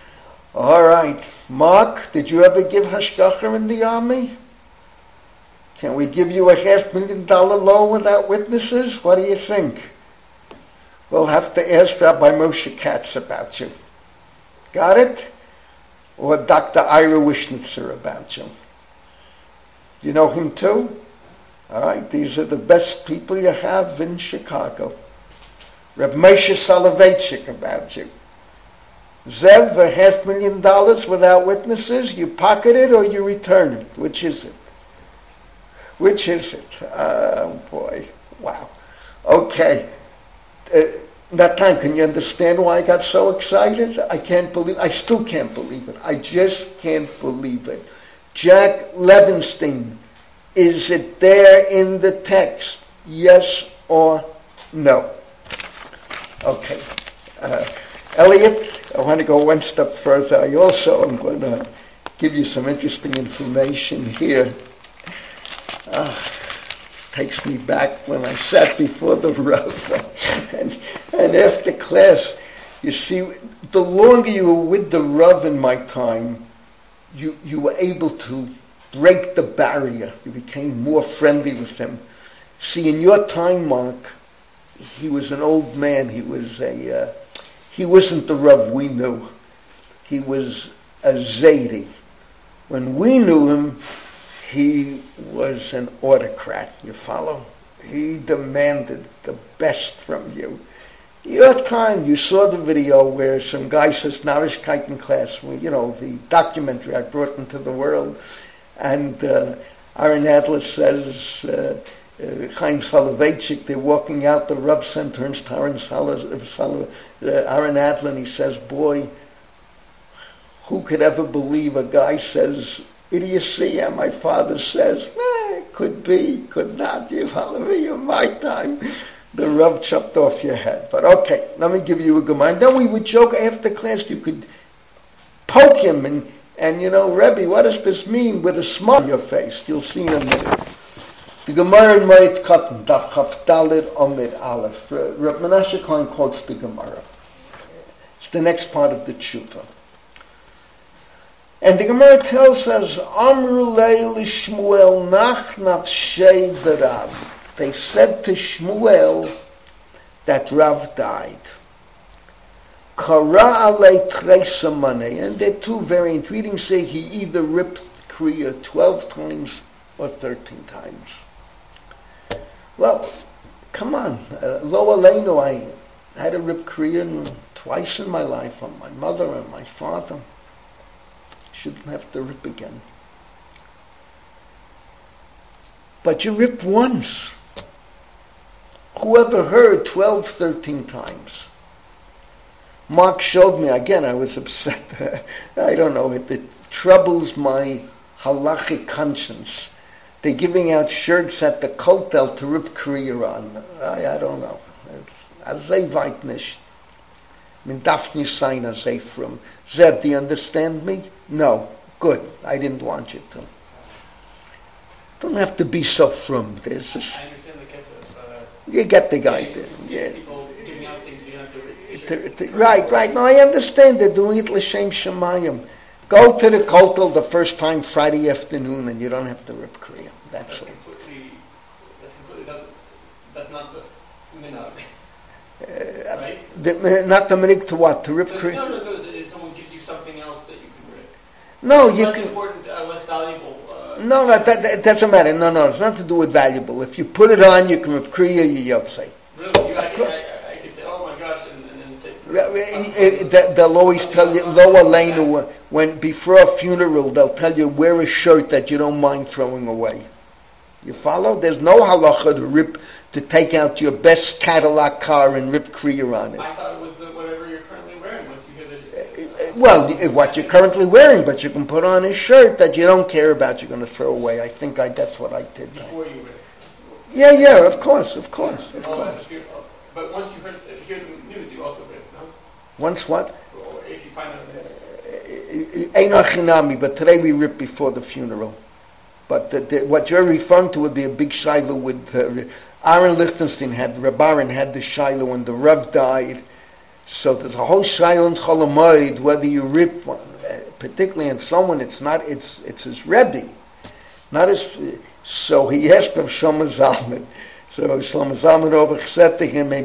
All right. Mark, did you ever give hashgacha in the army? Can we give you a $500,000 loan without witnesses? What do you think? We'll have to ask Rabbi Moshe Katz about you. Got it? Or Dr. Ira Wishnitzer about you. You know him too? All right, these are the best people you have in Chicago. Reb Moshe Soloveitchik about you. Zev, $500,000 without witnesses, you pocket it or you return it. Which is it? Which is it? Oh boy, wow. Okay. Natan, can you understand why I got so excited? I still can't believe it. I just can't believe it. Jack Levinstein, is it there in the text? Yes or no? Okay. Elliot, I want to go one step further. I also am going to give you some interesting information here. Takes me back when I sat before the Rav. and after class, you see, the longer you were with the Rav in my time, you were able to break the barrier. You became more friendly with him. See, in your time, Mark, he was an old man. He wasn't the Rav we knew. He was a Zaidi. When we knew him, he was an autocrat. You follow? He demanded the best from you. Your time, you saw the video where some guy says, Narishkeit in class, the documentary I brought into the world, and Aaron Adler says, Chaim Soloveitchik, they're walking out, the Rav turns to Aaron Adler, and he says, boy, who could ever believe a guy says idiocy, and my father says, could be, could not, you follow me, in my time, the Rav chopped off your head. But okay, let me give you a Gemara. Then we would joke after class, you could poke him and Rebbe, what does this mean? With a smile on your face. You'll see in a minute. The Gemara in Moed Katan, Daf Chaf Daled Amid Aleph. Reb Menashe Klein quotes the Gemara. It's the next part of the Tshuva. And the Gemara tells us, Amru Leil Shmuel Nach Nafshei B'Rav. They said to Shmuel that Rav died. Kara alei tresa maneh, and there are two variant readings say he either ripped Kriya 12 times or 13 times. Well, come on, lo aleinu, I had to rip Kriya twice in my life on my mother and my father. Shouldn't have to rip again. But you rip once. Whoever heard 12, 13 times? Mark showed me, again, I was upset. I don't know, it troubles my halachic conscience. They're giving out shirts at the kotel to rip Kriya on. I don't know. Azay weit nicht. Min darf nicht sein azay from. Zeb, do you understand me? No. Good. I didn't want you to. Don't have to be so frum. There's just, I understand the concept of... you get the idea. Yeah. People giving out things, you don't have to... Right. No, I understand. They're doing it l'shem shemayim. Go to the kotel the first time Friday afternoon, and you don't have to rip Kriya. That's all. That's not the minhag. Right? Not the minhag to what? To rip No, Kriya? no, someone gives you something else that you can rip. No, you Less can. important, less valuable. No, that doesn't matter. No, it's not to do with valuable. If you put it on, you can rip Kriya, you yotzei. Really? I could say, oh my gosh, and then say... They'll always tell you, lo aleinu, when before a funeral, they'll tell you, wear a shirt that you don't mind throwing away. You follow? There's no halacha to take out your best Cadillac car and rip Kriya on it. I thought it was whatever you're currently wearing, once you hear that... Well, what you're currently wearing, but you can put on a shirt that you don't care about, you're going to throw away. I think that's what I did. Before you rip. Yeah, of course. But once you hear the news, you also rip, no? Once what? Or if you find out the news. Einach chinami, but today we rip before the funeral. But what you're referring to would be a big shiloh with Aaron Lichtenstein Reb Aaron had the shiloh when the Rav died. So there's a whole shiloh in Chol Hamoed, whether you rip one, particularly in someone, it's his Rebbe. Not as, so he asked of Shlomo Zalman. So Shlomo Zalman said to him,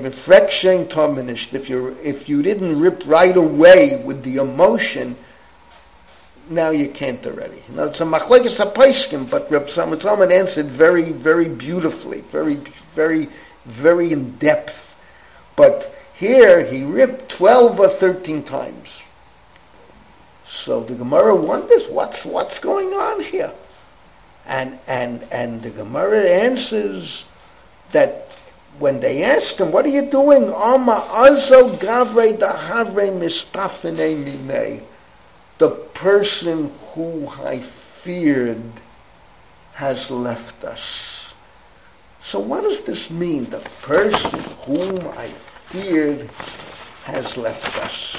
if you didn't rip right away with the emotion, now you can't already. Now it's a machlokes hapaiskim, but Reb Shlomo Zalman answered very, very beautifully, very, very, very in depth. But here he ripped 12 or 13 times. So the Gemara wonders what's going on here, and the Gemara answers that when they ask him, "What are you doing?" Alma azel gavre dahavre mistafene minei. The person who I feared has left us. So what does this mean? The person whom I feared has left us.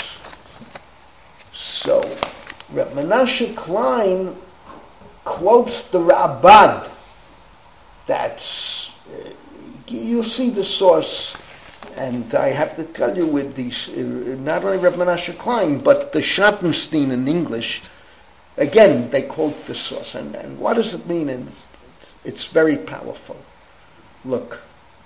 So Reb Menashe Klein quotes the Rabad. That's you see the source, and I have to tell you with these not only Reb Menashe Klein but the Schottenstein in English. Again, they quote the source, and what does it mean? And it's very powerful. Look,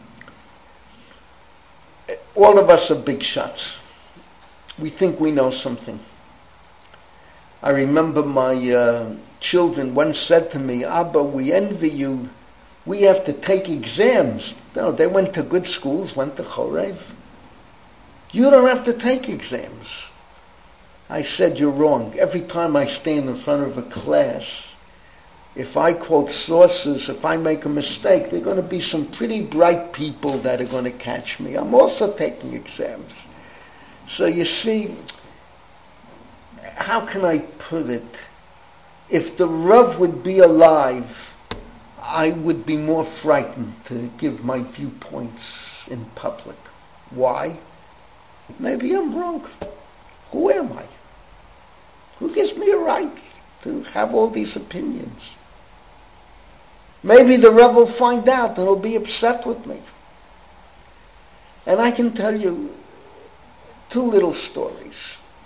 all of us are big shots. We think we know something. I remember my children once said to me, "Abba, we envy you. We have to take exams." No, they went to good schools, went to Chorev. You don't have to take exams. I said, "You're wrong. Every time I stand in front of a class, if I quote sources, if I make a mistake, there are going to be some pretty bright people that are going to catch me. I'm also taking exams." So you see, how can I put it? If the Rav would be alive, I would be more frightened to give my viewpoints in public. Why? Maybe I'm wrong. Who am I? Who gives me a right to have all these opinions? Maybe the Rav will find out and will be upset with me. And I can tell you 2 little stories.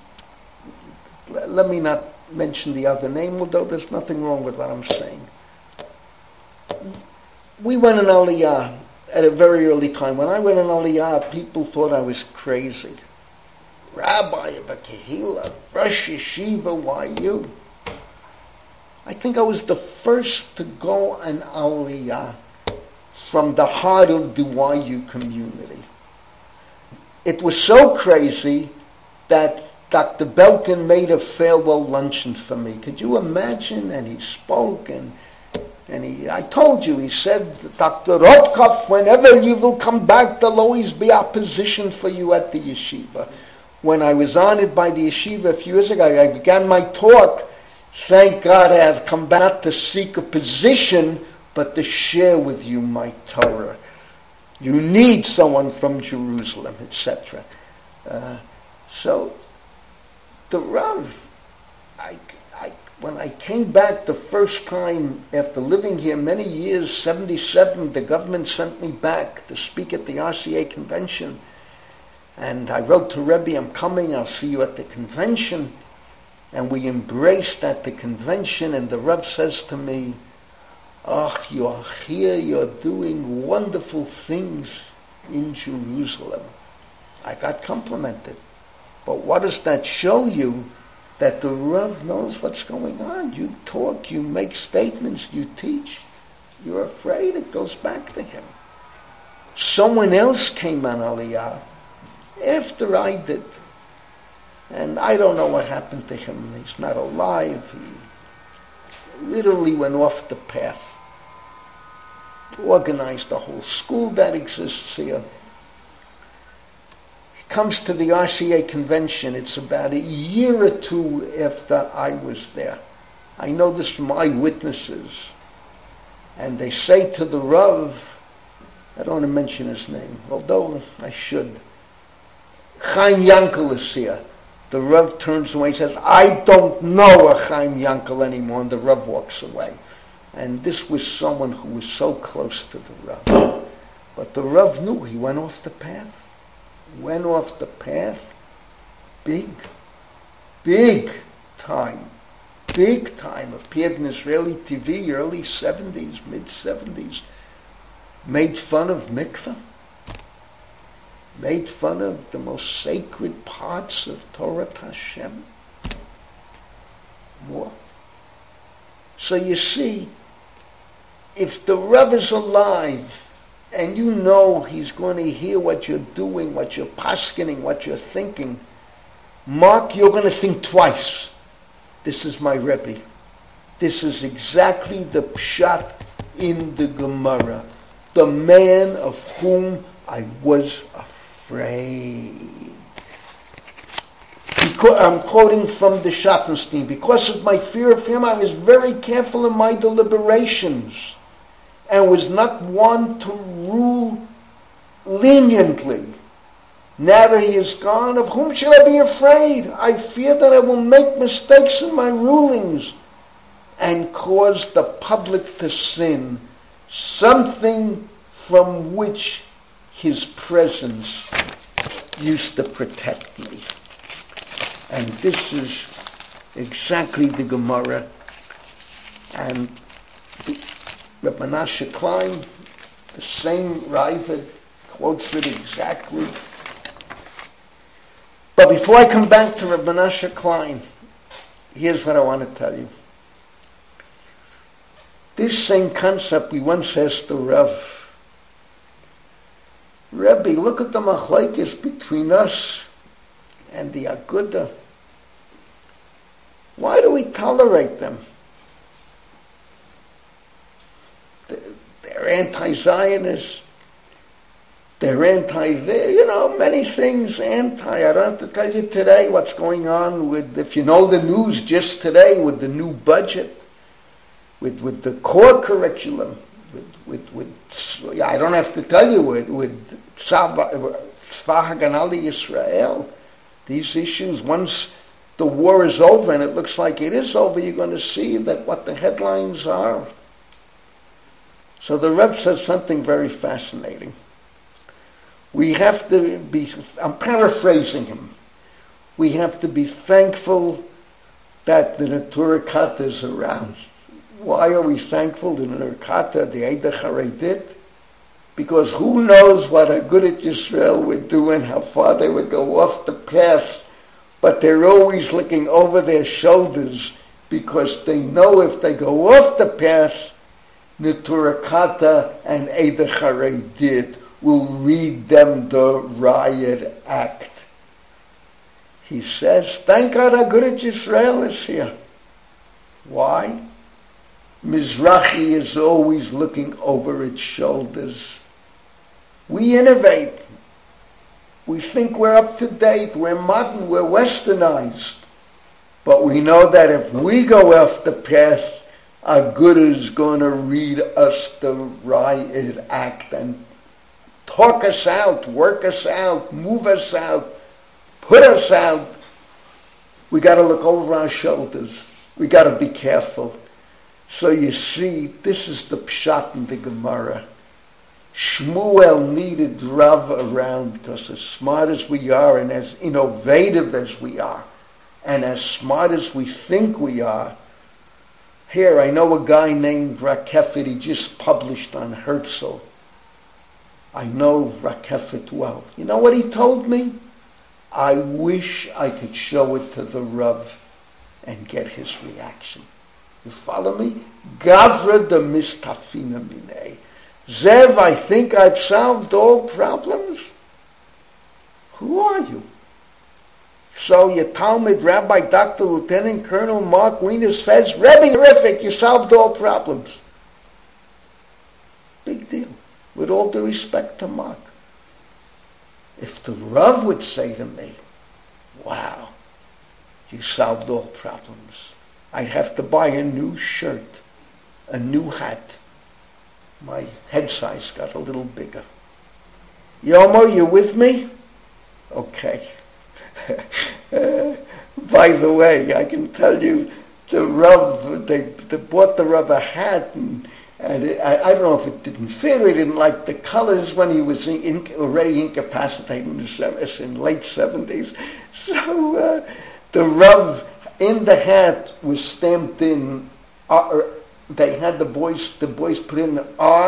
Let me not mention the other name, although there's nothing wrong with what I'm saying. We went in Aliyah at a very early time. When I went in Aliyah, people thought I was crazy. Rabbi of a Kehillah, Rosh Yeshiva, why you? I think I was the first to go in Aliyah from the heart of the YU community. It was so crazy that Dr. Belkin made a farewell luncheon for me. Could you imagine? And he spoke, and I told you, he said, "Dr. Rotkov, whenever you will come back, there'll always be opposition for you at the yeshiva." When I was honored by the yeshiva a few years ago, I began my talk, "Thank God I have come back to seek a position, but to share with you my Torah. You need someone from Jerusalem," etc. So the Rav, when I came back the first time after living here many years, 77, the government sent me back to speak at the RCA convention. And I wrote to Rebbe, "I'm coming, I'll see you at the convention." And we embraced at the convention, and the Rav says to me, "Oh, you're here, you're doing wonderful things in Jerusalem." I got complimented. But what does that show you? That the Rav knows what's going on. You talk, you make statements, you teach. You're afraid, it goes back to him. Someone else came on Aliyah after I did. And I don't know what happened to him. He's not alive. He literally went off the path. Organized the whole school that exists here. Comes to the RCA convention. It's about a year or 2 after I was there. I know this from eyewitnesses. And they say to the Rav, I don't want to mention his name, although I should. Chaim Yankel is here. The Rav turns away and says, "I don't know a Chaim Yankel anymore," and the Rav walks away. And this was someone who was so close to the Rav. But the Rav knew he went off the path. Went off the path, big time, big time, appeared in Israeli TV, early 70s, mid-70s, made fun of mikveh, made fun of the most sacred parts of Torah Hashem. More. So you see, if the Rebbe is alive, and you know he's going to hear what you're doing, what you're paskening, what you're thinking, Mark, you're going to think twice. This is my Rebbe. This is exactly the pshat in the Gemara. The man of whom I was afraid. I'm quoting from the Schottenstein. Because of my fear of him, I was very careful in my deliberations and was not one to rule leniently. Now that he is gone, of whom shall I be afraid? I fear that I will make mistakes in my rulings and cause the public to sin, something from which his presence used to protect me. And this is exactly the Gemara. And Reb Menashe Klein, the same Raavad, quotes it exactly. But before I come back to Reb Menashe Klein, here's what I want to tell you. This same concept we once asked the Rav, Rebbe, look at the machlokes between us and the Aguda. Why do we tolerate them? They're anti-Zionists. They're many things anti. I don't have to tell you today what's going on with, if you know the news just today, with the new budget, with the core curriculum, I don't have to tell you, with Tzvah Haganah Yisrael, these issues, once the war is over, and it looks like it is over, you're going to see that what the headlines are. So the Rebbe says something very fascinating. We have to be, I'm paraphrasing him, we have to be thankful that the Neturah Kata is around. Why are we thankful the Neturah Kata, the Eidah Charedit? Because who knows what Agudat Yisrael would do and how far they would go off the path, but they're always looking over their shoulders because they know if they go off the path, Neturah Kata and Eidah Charedit will read them the riot act. He says, thank God Agudat Yisrael is here. Why? Mizrahi is always looking over its shoulders. We innovate. We think we're up to date, we're modern, we're westernized. But we know that if we go off the path, Agudah is going to read us the riot act and talk us out, work us out, move us out, put us out. We got to look over our shoulders. We got to be careful. So you see, this is the pshat in the Gemara. Shmuel needed Rav around because as smart as we are and as innovative as we are and as smart as we think we are, here I know a guy named Rakefet, he just published on Herzl. I know Rakefet well. You know what he told me? I wish I could show it to the Rav and get his reaction. You follow me? Gavra de mistafina minei. Zev, I think I've solved all problems. Who are you? So your Talmud Rabbi Dr. Lieutenant Colonel Mark Wiener says, Rebbe, terrific, you solved all problems. Big deal. With all due respect to Mark. If the Rav would say to me, wow, you solved all problems, I'd have to buy a new shirt, a new hat. My head size got a little bigger. Yomo, you with me? Okay. By the way, I can tell you, the Rav, they bought the Rav a hat, and I don't know if it didn't fit or he didn't like the colors when he was already incapacitated in late 70s. So the Rav In the hat was stamped in, they had the boys put in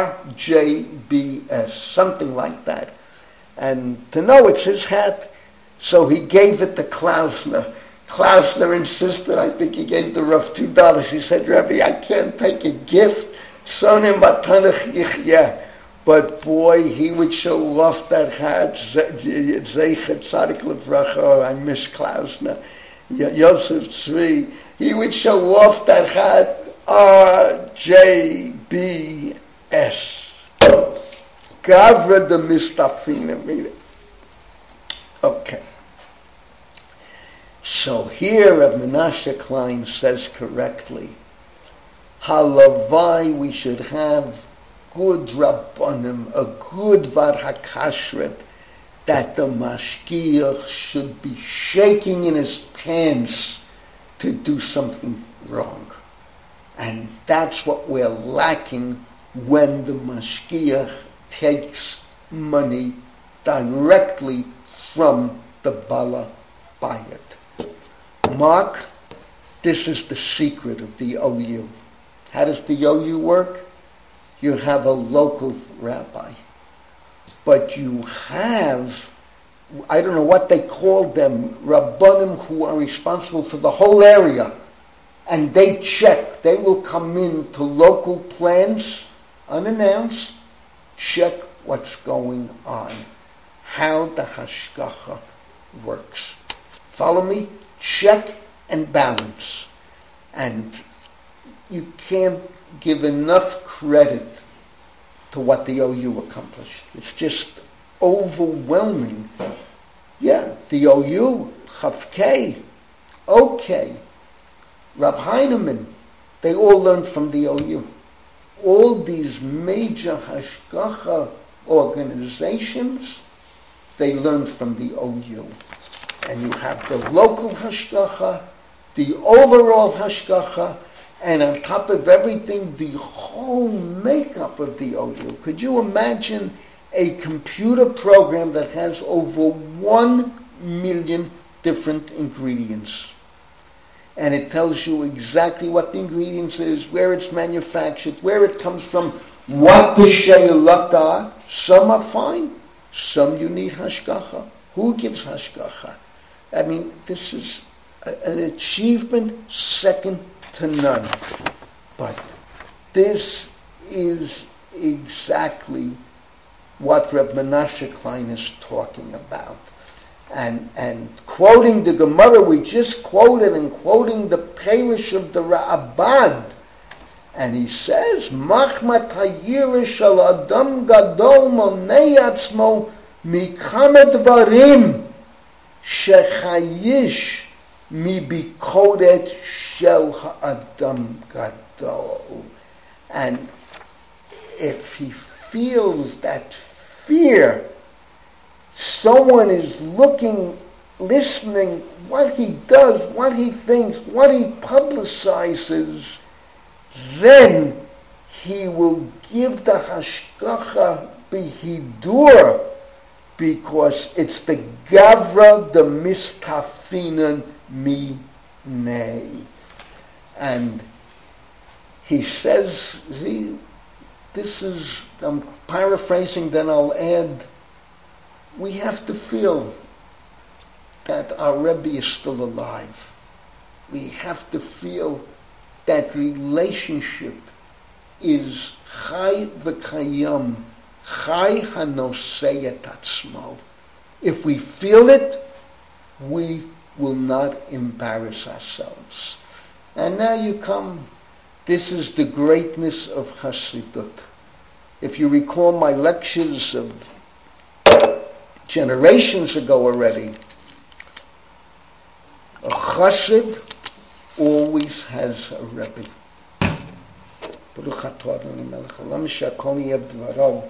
RJBS, something like that. And to know it's his hat, so he gave it to Klausner. Klausner insisted, I think he gave the Rav $2. He said, Rebbe, I can't take a gift. But boy, he would show off that hat. Zeichet Tzadik Levracha, I miss Klausner. Yosef Tzvi, he would show off that hat. RJBS. Gavra de Mistafina, read it. Okay. So here Rav Menashe Klein says correctly, Halavai, we should have good Rabbanim, a good Var HaKashret, that the Mashgiach should be shaking in his pants to do something wrong. And that's what we're lacking when the Mashgiach takes money directly from the Bala Bayit. Mark, this is the secret of the OU. How does the OU work? You have a local rabbi. But you have, I don't know what they call them, Rabbanim who are responsible for the whole area. And they check. They will come in to local plans, unannounced, check what's going on, how the hashgacha works. Follow me? Check and balance. And you can't give enough credit to what the OU accomplished. It's just overwhelming. Yeah, the OU, Chavkei, okay, Rav Heinemann, they all learned from the OU. All these major hashgacha organizations, they learned from the OU. And you have the local hashgacha, the overall hashgacha, and on top of everything, the whole makeup of the OU. Could you imagine a computer program that has over 1 million different ingredients? And it tells you exactly what the ingredients is, where it's manufactured, where it comes from, what the she'elat are. Some are fine, some you need hashgacha. Who gives hashgacha? I mean, this is an achievement second to none. But this is exactly what Reb Menashe Klein is talking about. And quoting the Gemara we just quoted, and quoting the Perish of the Ra'abad, and he says, Machmat hayirish shel adam gadol monei atzmo mikama dvarim shechayish mibikoret shel ha'adam gadol. And if he feels that fear, someone is looking, listening, what he does, what he thinks, what he publicizes, then he will give the hashgacha bihidur, because it's the gavra the mistafinan minei. And he says, see, this is, I'm paraphrasing, then I'll add, we have to feel that our Rebbe is still alive. We have to feel that relationship is chai v'kayam, chai hanosei et atzmo. If we feel it, we will not embarrass ourselves. And now you come, this is the greatness of Hasidut. If you recall my lectures of generations ago already, a chassid always has a Rebbe. Baruch atah Adonai melech haolam she'akol niyeh b'dvaro.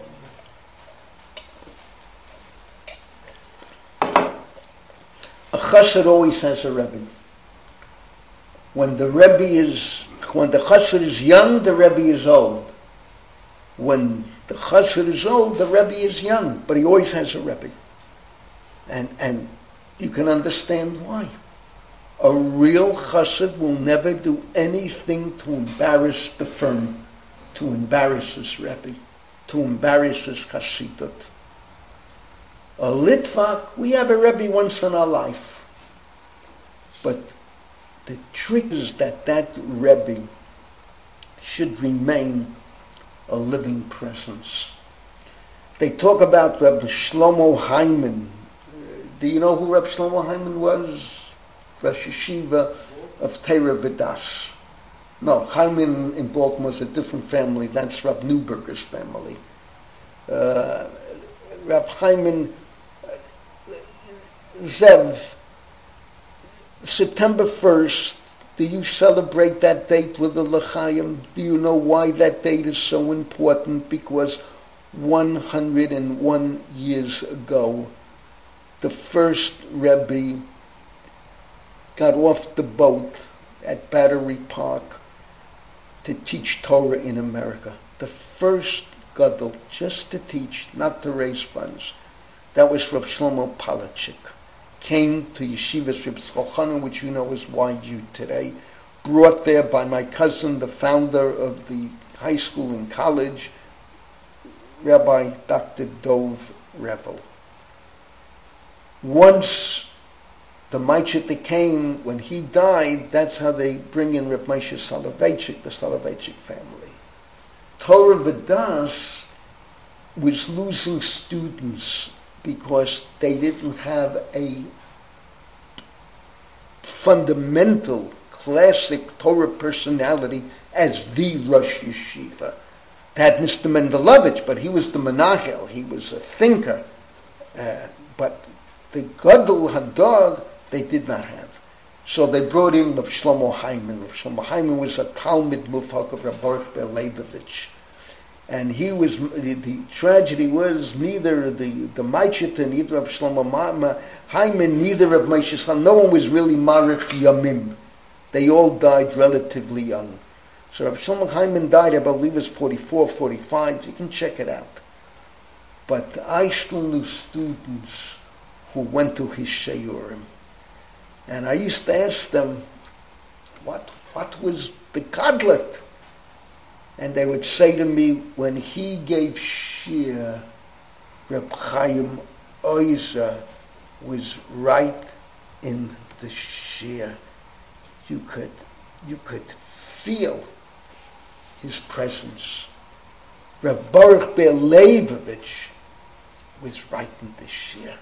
A chassid always has a Rebbe. When the chassid is young, the Rebbe is old. When the chassid is old, the Rebbe is young, but he always has a Rebbe. And you can understand why. A real chassid will never do anything to embarrass the firm, to embarrass his Rebbe, to embarrass his chassidut. A Litvak, we have a Rebbe once in our life. But the trick is that Rebbe should remain a living presence. They talk about Reb Shlomo Hyman. Do you know who Reb Shlomo Hyman was? Rosh Yeshiva of Torah Vodaas. No, Hyman in Baltimore is a different family. That's Rav Neuberger's family. Rav Hyman, Zev, September 1st, do you celebrate that date with the L'chaim? Do you know why that date is so important? Because 101 years ago, the first Rebbe got off the boat at Battery Park to teach Torah in America. The first gadol just to teach, not to raise funds. That was Rav Shlomo Palachik. Came to Yeshivas Reb Tzolchanan, which you know is YU today, brought there by my cousin, the founder of the high school and college, Rabbi Dr. Dov Revel. Once the Maichete came, when he died, that's how they bring in Reb Moshe Soloveitchik, the Soloveitchik family. Torah Vodaas was losing students because they didn't have a fundamental, classic Torah personality as the Rosh Yeshiva. They had Mr. Mendelovich, but he was the Menachel, he was a thinker. But the Gadol Hadar, they did not have. So they brought in Rav Shlomo Hyman. Rav Shlomo Hyman was a Talmud Mufak of Rav Baruch Ber Leibovich. And he was, the tragedy was neither the Maicheta, neither Rav Shlomo Hyman, neither Rav Moshe Shalom, no one was really Marich Yamim. They all died relatively young. So Rav Shlomo Hyman died, I believe, was 44, 45. You can check it out. But I still knew students who went to his Sheyurim. And I used to ask them, what was the Gadlut? And they would say to me, when he gave Shir, Reb Chaim Oizer was right in the Shir. You could feel his presence. Reb Baruch Ber Leibovich was right in the Shir.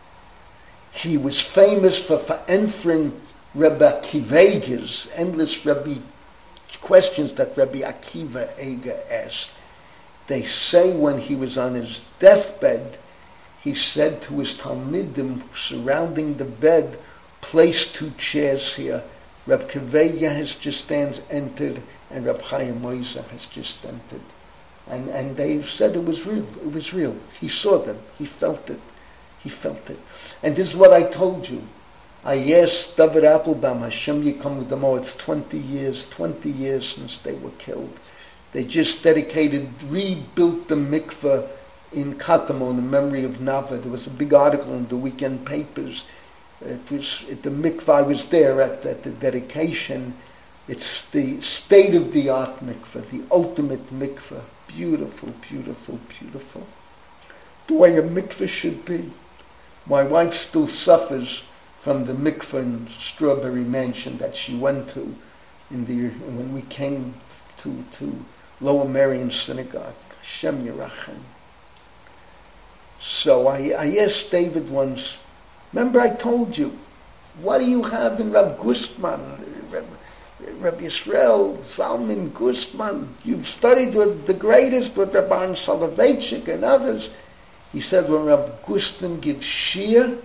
He was famous for answering Rebbe Akiva Eiger's endless questions that Rebbe Akiva Eiger asked. They say when he was on his deathbed, he said to his Talmidim surrounding the bed, place 2 chairs here. Rebbe Akiva Eiger has just entered, and Reb Chaim Oizer has just entered. And they said it was real. It was real. He saw them. He felt it. He felt it. And this is what I told you. I asked David Applebaum, Hashem Yikam Damo, it's 20 years since they were killed. They just rebuilt the mikveh in Katamo in the memory of Nava. There was a big article in the weekend papers. It was at the mikveh. I was there at the dedication. It's the state-of-the-art mikveh, the ultimate mikveh. Beautiful, beautiful, beautiful. The way a mikveh should be. My wife still suffers from the mikveh in Strawberry Mansion that she went to when we came to Lower Merion Synagogue. Hashem Yerachem. So I asked David once, remember I told you, what do you have in Rav Gustman, Rav Yisrael, Zalman Gustman? You've studied with the greatest, with Rabban Soloveitchik and others. He said when Rav Gustman gives Shir,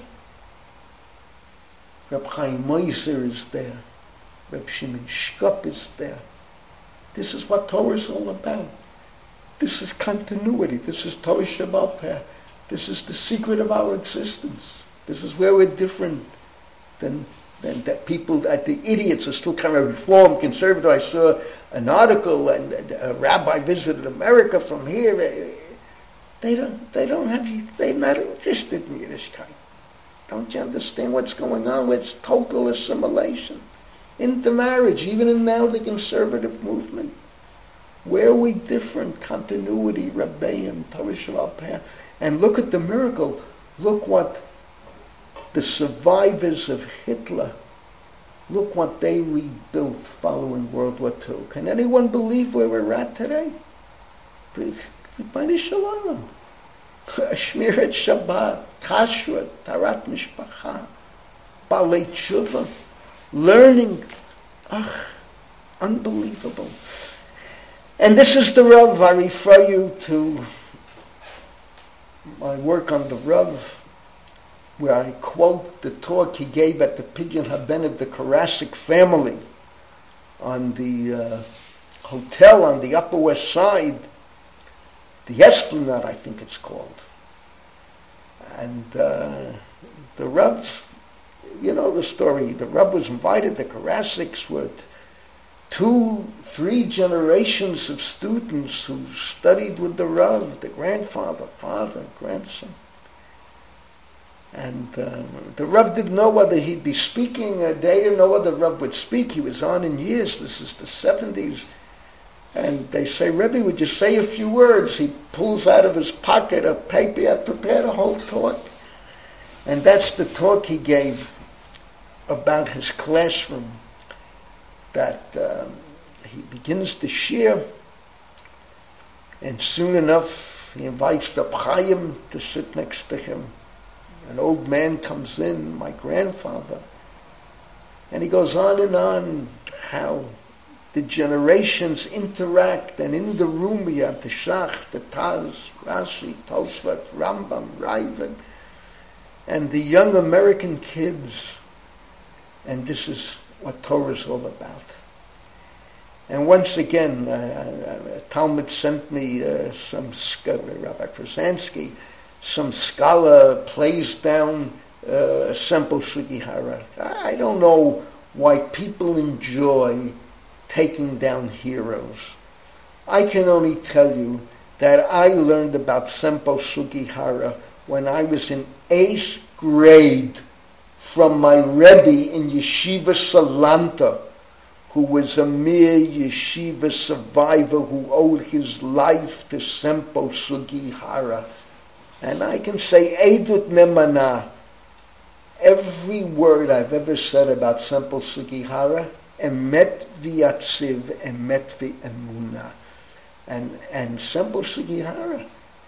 Reb Chaim Oizer is there. Reb Shimon Shkop is there. This is what Torah is all about. This is continuity. This is Torah Shabbat Peh. This is the secret of our existence. This is where we're different than that people, that the idiots are still kind of reform, conservative. I saw an article and a rabbi visited America from here. They're not interested in Yiddishkeit. Don't you understand what's going on? It's total assimilation. Into marriage, even in now the conservative movement. Where are we different? Continuity, Rebbeim, Torah Shabbat Peh. And look at the miracle. Look what the survivors of Hitler, look what they rebuilt following World War II. Can anyone believe where we're at today? B'nai Shalom. Shmirat Shabbat, Kashrut, Tarat Mishpacha, Balei Tshuva, learning. Unbelievable. And this is the Rav. I refer you to my work on the Rav, where I quote the talk he gave at the Pidyon Haben of the Karasik family on the hotel on the Upper West Side, the Esplanade, I think it's called. And the Rav, you know the story, the Rav was invited, the Karasiks were 2-3 generations of students who studied with the Rav, the grandfather, father, grandson. And the Rav didn't know whether he'd be speaking. They didn't know whether the Rav would speak. He was on in years. This is the 70s. And they say, Rebbe, would you say a few words? He pulls out of his pocket a paper. He had prepared a whole talk. And that's the talk he gave about his classroom. That he begins to share, and soon enough he invites Reb Chaim to sit next to him. An old man comes in, my grandfather, and he goes on how the generations interact, and in the room we have the Shach, the Taz, Rashi, Tosfot, Rambam, Raavad, and the young American kids, and this is what Torah is all about. And once again, Talmud sent me some scholar, Rabbi Krasansky, some scholar plays down Sempo Sugihara. I don't know why people enjoy taking down heroes. I can only tell you that I learned about Sempo Sugihara when I was in 8th grade from my Rebbe in Yeshiva Salanta, who was a mere yeshiva survivor who owed his life to Sempo Sugihara. And I can say, Eidut Nemana, every word I've ever said about Sempo Sugihara, Emet v'yatziv, Emet v'emuna. And Sempo Sugihara,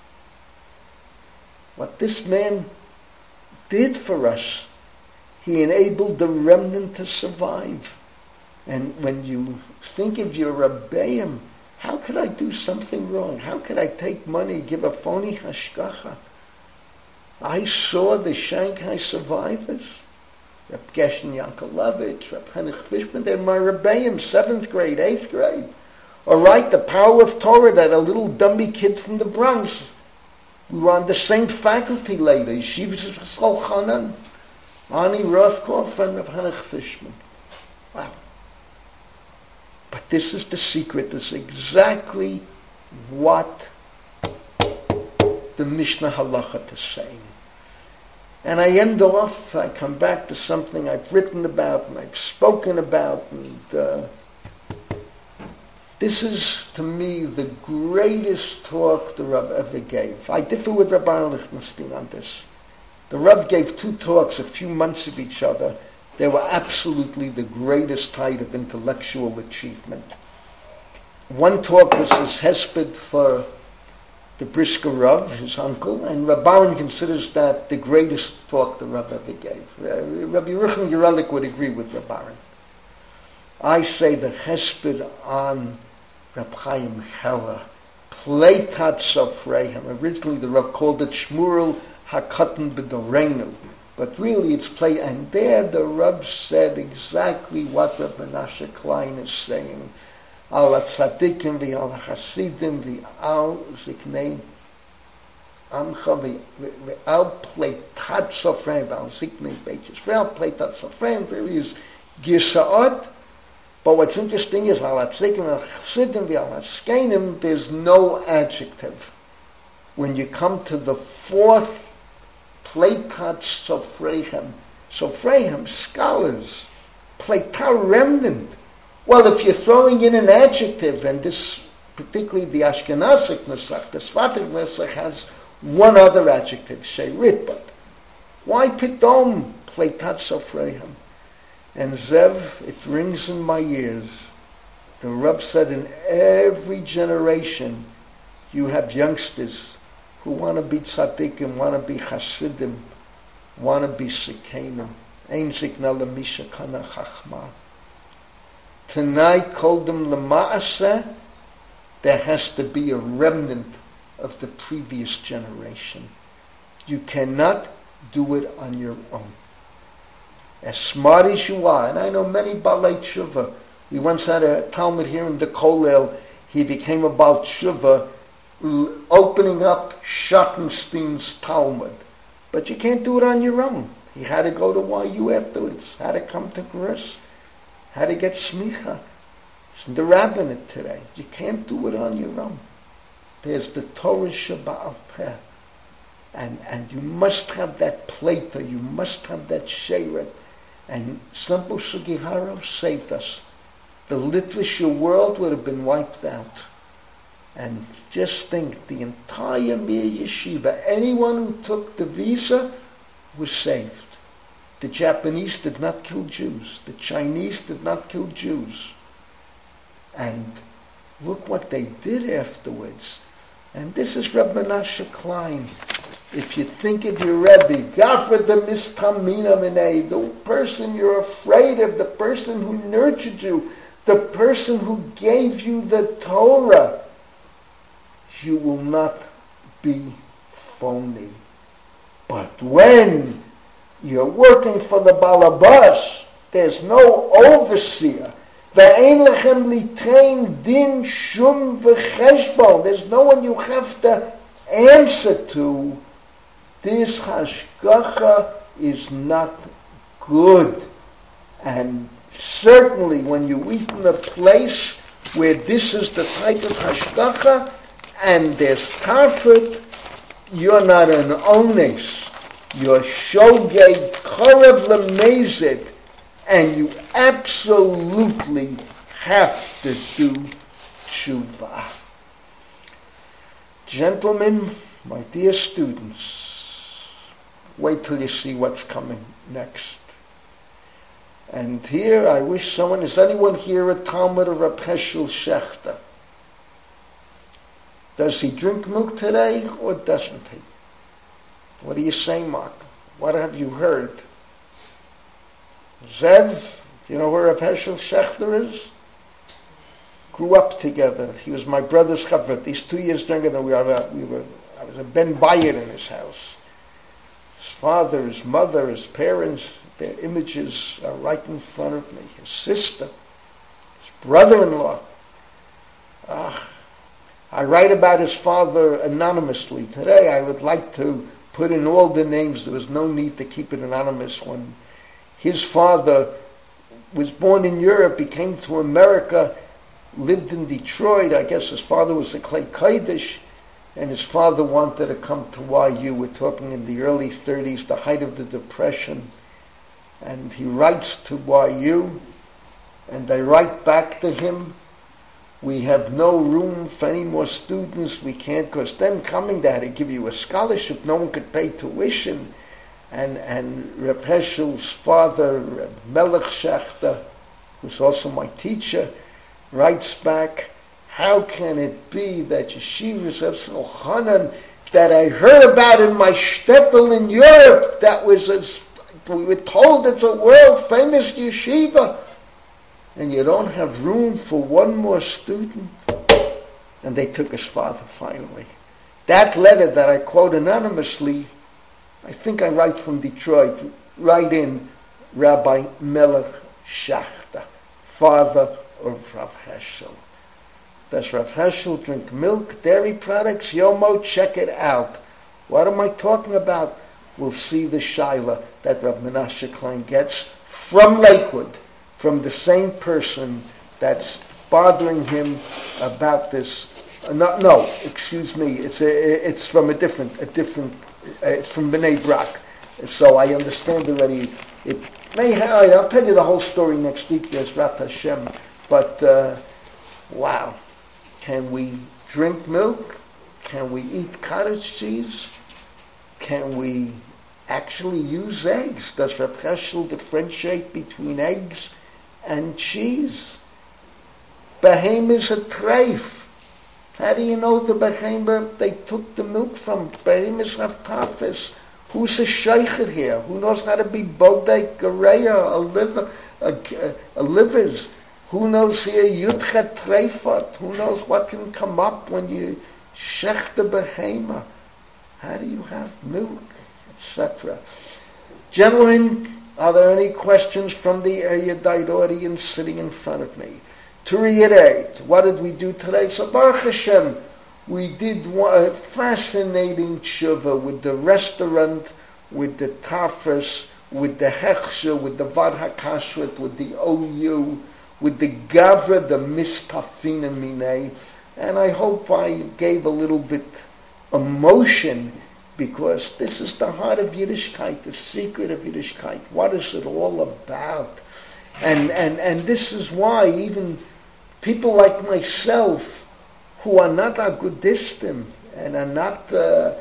what this man did for us, he enabled the remnant to survive. And when you think of your Rebbeim, how could I do something wrong? How could I take money, give a phony hashgacha? I saw the Shanghai survivors, Reb Geshen Yankelovich, Reb Henoch Fishman, they're my Rebbeim, 7th grade, 8th grade. All right, the power of Torah, that a little dummy kid from the Bronx. We were on the same faculty later, Yeshivas Chol Chanan, Ani Rothkopf and Reb Henoch Fishman. Wow. But this is the secret. This is exactly what the Mishnah Halacha is saying. And I end off, I come back to something I've written about and I've spoken about. And this is, to me, the greatest talk the Rav ever gave. I differ with Rabbi Lichtenstein on this. The Rav gave 2 talks a few months of each other. They were absolutely the greatest height of intellectual achievement. One talk was his hesped for the Brisker Rav, his uncle, and Rab Baron considers that the greatest talk the Rav ever gave. Rabbi Yerucham Yerelik would agree with Rab Baron. I say the hesped on Rab Chaim Heller, Pleitat Sofreihem. Originally the Rav called it Shmurel HaKatan B'Dorenu. But really it's play, and there the Rav said exactly what Rav Menashe Klein is saying. Al tzadikim v'al chasidim v'al ziknei amcha v'al pleitat sofreim v'al ziknei beit Yisrael pleitat sofreim. There is gisaot. But what's interesting is al tzadikim v'al chasidim v'al haskenim, there's no adjective. When you come to the 4th Pleitat Sofreihem. Sofreihem, scholars. Pleitat, remnant. Well, if you're throwing in an adjective, and this, particularly the Ashkenazic Nusach, the Sfatic Nusach has one other adjective, Sherit, but why Pitom Pleitat Sofreihem? And Zev, it rings in my ears. The Reb said in every generation you have youngsters who want to be tzaddikim, want to be chasidim, want to be sikenim. Ein zikna lemisha kana chachma. Tonight, called them lema'aseh, there has to be a remnant of the previous generation. You cannot do it on your own. As smart as you are, and I know many Balei Tshuva. We once had a Talmud here in the Kollel. He became a Baal Tshuva, opening up Schottenstein's Talmud. But you can't do it on your own. He had to go to YU afterwards, had to come to Gris, had to get smicha. It's in the rabbinate today. You can't do it on your own. There's the Torah Sheba'al Peh. And you must have that plata, you must have that sheret. And Sampo Sugihara saved us. The Litvische world would have been wiped out. And just think, the entire Mir Yeshiva, anyone who took the visa was saved. The Japanese did not kill Jews. The Chinese did not kill Jews. And look what they did afterwards. And this is Reb Menashe Klein. If you think of your Rebbe, Gafra the Mistamina Minei, the person you're afraid of, the person who nurtured you, the person who gave you the Torah, you will not be phony. But when you're working for the Balabas, there's no overseer. Ve'ein lechem litrein din shum v'cheshbon. There's no one you have to answer to. This hashgacha is not good. And certainly when you eat in a place where this is the type of hashgacha and there's tarfut, you're not an ones. You're shogeg korev lemezid, and you absolutely have to do tshuva. Gentlemen, my dear students, wait till you see what's coming next. And here I wish someone, is anyone here a Talmud of Reb Heschel Shechter? Does he drink milk today or doesn't he? What do you say, Mark? What have you heard? Zev, do you know where Reb Heschel Shechter is? Grew up together. He was my brother's chavrit. He's 2 years younger than we are. I was a Ben Bayit in his house. His father, his mother, his parents, their images are right in front of me. His sister, his brother-in-law. I write about his father anonymously. Today I would like to put in all the names. There was no need to keep it anonymous. When his father was born in Europe, he came to America, lived in Detroit. I guess his father was a Clay Kodesh, and his father wanted to come to YU. We're talking in the early 30s, the height of the Depression. And he writes to YU, and they write back to him, we have no room for any more students. We can't, because then coming there to give you a scholarship, no one could pay tuition. And Reb Heschel's father, Reb Melech Shechter, who's also my teacher, writes back, how can it be that Yeshivas of Sulchanan that I heard about in my shtetl in Europe, that was, as we were told, it's a world famous yeshiva, and you don't have room for one more student? And they took his father finally. That letter that I quote anonymously, I think I write from Detroit, write in Rabbi Melech Shechter, father of Rav Heschel. Does Rav Heschel drink milk, dairy products? Yomo, check it out. What am I talking about? We'll see the shaila that Rav Menashe Klein gets from Lakewood, from the same person that's bothering him about this. It's from a different, it's from Bnei Brak. So I understand already. It may have, I'll tell you the whole story next week, Yezrat Hashem. But, wow. Can we drink milk? Can we eat cottage cheese? Can we actually use eggs? Does Reb Heschel differentiate between eggs and cheese? Behem is a treif. How do you know the behem they took the milk from? Behem is haftafis. Who's a sheikher here? Who knows how to be bodek, gereya, a livers? Who knows here yudchet treifot? Who knows what can come up when you shech the behema? How do you have milk, etc.? Gentlemen, are there any questions from the erudite audience sitting in front of me? To reiterate, what did we do today? So Baruch Hashem, we did a fascinating tshuva with the restaurant, with the tafres, with the hechsher, with the vad hakashret, with the OU, with the gavra, the mistafina minei, and I hope I gave a little bit emotion, because this is the heart of Yiddishkeit, the secret of Yiddishkeit. What is it all about? And this is why even people like myself, who are not agudistim and are not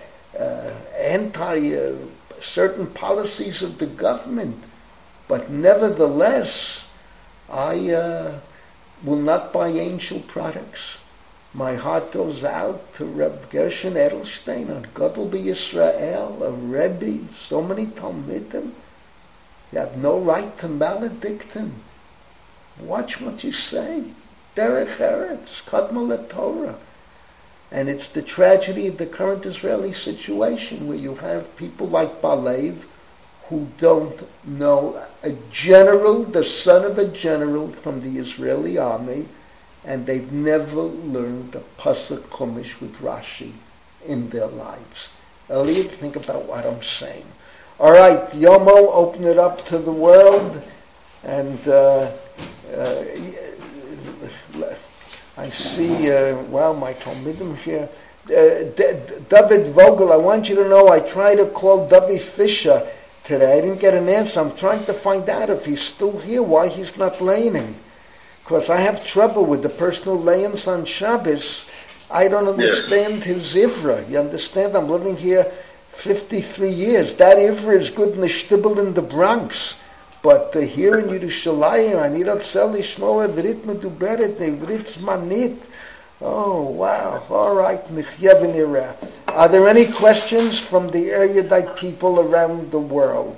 anti certain policies of the government, but nevertheless, I will not buy angel products. My heart goes out to Reb Gershon Edelstein on Gadol B'Yisrael, a Rebbe, so many Talmidim. You have no right to maledict him. Watch what you say. Derech Eretz, Kadma Torah. And it's the tragedy of the current Israeli situation, where you have people like Balev who don't know a general, the son of a general from the Israeli army, and they've never learned the Pasuk Chumash with Rashi in their lives. Elliot, think about what I'm saying. All right, Yomo, open it up to the world, and I see, wow, my Talmidim here. David Vogel, I want you to know I tried to call David Fisher today. I didn't get an answer. I'm trying to find out if he's still here, why he's not laying. Because I have trouble with the personal layings on Shabbos. I don't understand his Ivra. You understand? I'm living here 53 years. That Ivra is good in the shtibble in the Bronx. But here in Yerushalayim, I need to sell Ishmo Evrit Meduberet, Evrit Zmanit. Oh, wow. All right. Are there any questions from the erudite people around the world?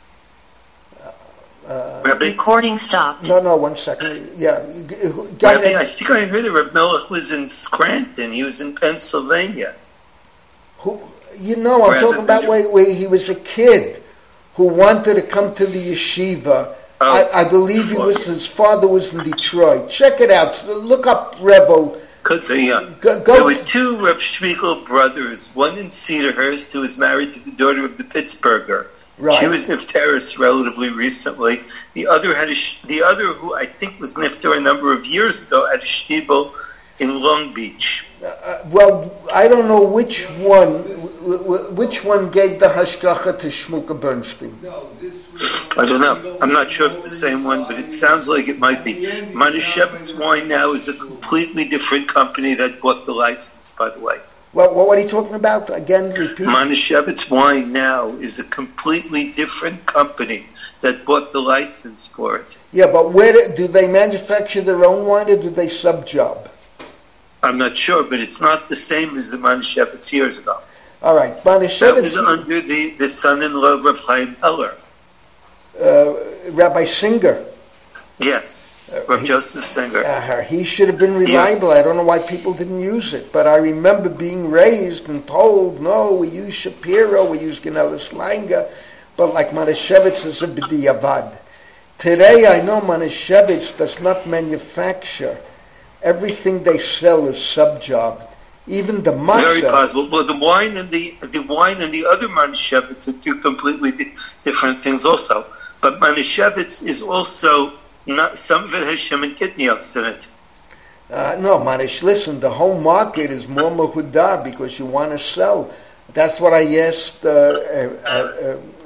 Recording stopped. No, 1 second. Yeah. Rabbi, I think I heard that Reb Melech was in Scranton. He was in Pennsylvania. I'm talking about where he was a kid who wanted to come to the yeshiva. I believe his father was in Detroit. Check it out. Look up Revo. There were two Reb Shmiegel brothers, one in Cedarhurst who was married to the daughter of the Pittsburgher. Right. She was nifteris relatively recently. The other who I think was nifter a number of years ago, at a shtibel in Long Beach. Well, I don't know which one gave the hashgacha to Shmuka Bernstein. I don't know. I'm not sure if it's the same one, but it sounds like it might be. Manischewitz Wine now is a completely different company that bought the license, by the way. Well, what are you talking about? Again, repeat. Manischewitz Wine now is a completely different company that bought the license for it. Yeah, but where do they manufacture their own wine, or do they sub-job? I'm not sure, but it's not the same as the Manischewitz years ago. All right, Manischewitz. That was under the son-in-law of Rav Chaim Eller. Rabbi Singer. Yes. Rav Joseph Singer. He should have been reliable. Yeah. I don't know why people didn't use it. But I remember being raised and told, no, we use Shapiro, we use Genelis Langer. But like Manischewitz is a b'diavad. Today I know Manischewitz does not manufacture. Everything they sell is sub-jobbed. Even the matzah. Very possible. Well, the wine and the other Manischewitz are two completely different things also. But Manischewitz is also... Not, some of it has Shimon Kitnios in it. No, Manish, listen, the whole market is more mehudah because you want to sell. That's what I asked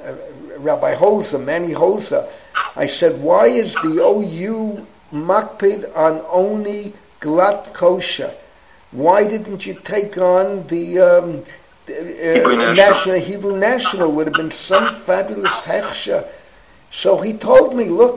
Rabbi Holzer, Manny Holzer, I said, why is the OU makpid on only glatt kosher? Why didn't you take on the Hebrew National? Would have been some fabulous hechsher. So he told me, look,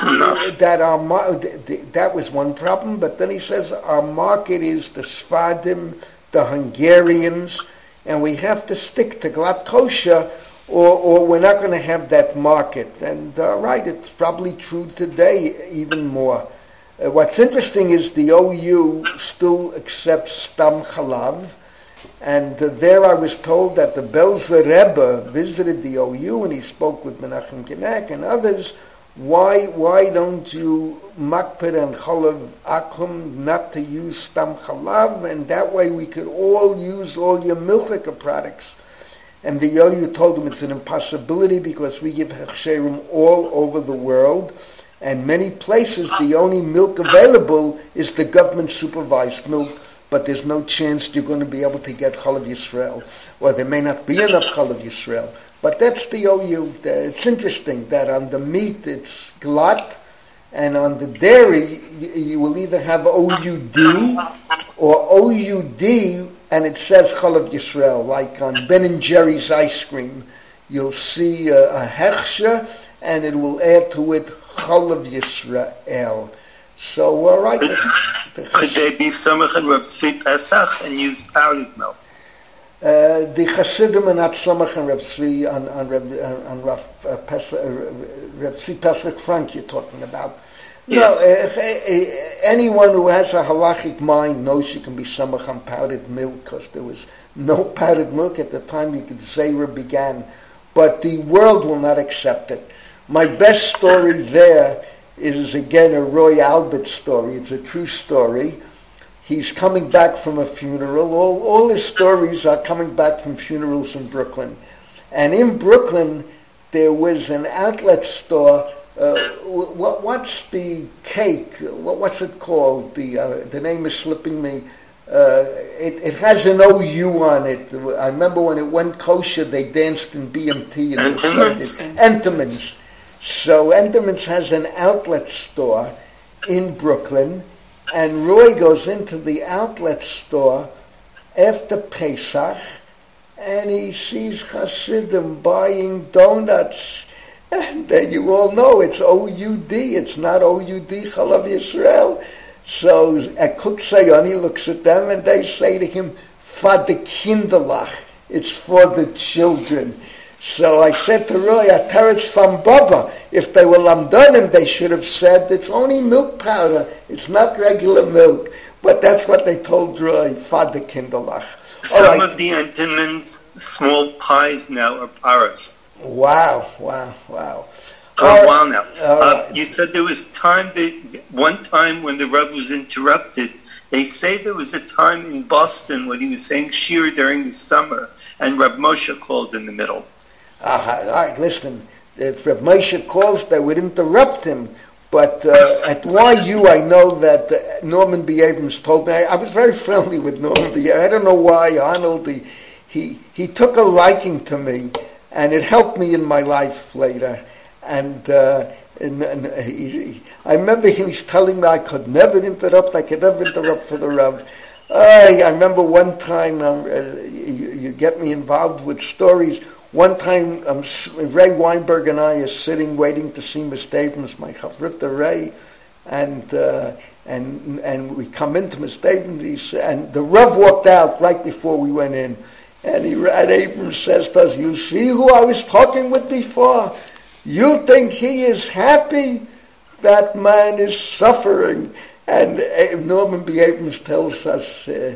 that was one problem, but then he says our market is the Sfardim, the Hungarians, and we have to stick to glatt kosher, or we're not going to have that market. And right, it's probably true today even more. What's interesting is the OU still accepts Stam Chalav, and there I was told that the Belzer Rebbe visited the OU and he spoke with Menachem Genek and others. Why don't you makpid and chalav akum not to use Stam Chalav, and that way we could all use all your milchika products? And the OU told him it's an impossibility because we give hechsherim all over the world. And many places, the only milk available is the government-supervised milk, but there's no chance you're going to be able to get Chalav Yisrael, or there may not be enough Chalav Yisrael. But that's the OU. It's interesting that on the meat it's glatt, and on the dairy you will either have OUD or OUD, and it says Chalav Yisrael, like on Ben & Jerry's ice cream. You'll see a hechsher, and it will add to it Chalav Yisrael. So, all right. Could they be Samach and Reb Tzvi Pesach and use powdered milk? The Hasidim are not Samach and Reb Tzvi on Reb Tzvi Pesach Frank you're talking about. Yes. No, anyone who has a halachic mind knows she can be Samach on powdered milk, because there was no powdered milk at the time the Zera began. But the world will not accept it. My best story there is again a Roy Albert story. It's a true story. He's coming back from a funeral. All his stories are coming back from funerals in Brooklyn. And in Brooklyn, there was an outlet store. What's the cake? What's it called? The name is slipping me. It has an OU on it. I remember when it went kosher, they danced in BMT. Entenmann's. So Entenmann's has an outlet store in Brooklyn, and Roy goes into the outlet store after Pesach, and he sees Hasidim buying donuts. And then you all know it's OUD, it's not OUD Chalav Yisrael. So a Kuk Sayoni looks at them and they say to him, "For the Kinderlach, it's for the children." So I said to Roy, "Teretz from Baba. If they were Lamdanim, they should have said it's only milk powder. It's not regular milk." But that's what they told Roy, "For the Kinderlach." Some of the Entenmann's small pies now are paras. Wow. For a while now. You said there was one time when the Rebbe was interrupted. They say there was a time in Boston when he was saying shir during the summer, and Reb Moshe called in the middle. All right, listen. If Reb Moshe calls, they would interrupt him. But at YU, I know that Norman B. Abrams told me. I was very friendly with Norman B. I don't know why. Arnold, he took a liking to me, and it helped me in my life later. And I remember he was telling me I could never interrupt for the Rav. I remember one time, you get me involved with stories. One time, Ray Weinberg and I are sitting waiting to see Mr. Abrams, my Chavrita Ray, and we come into Mr. Abrams, and the Rav walked out right before we went in, and Abrams says to us, "You see who I was talking with before? You think he is happy? That man is suffering." And Norman B. Abrams tells us the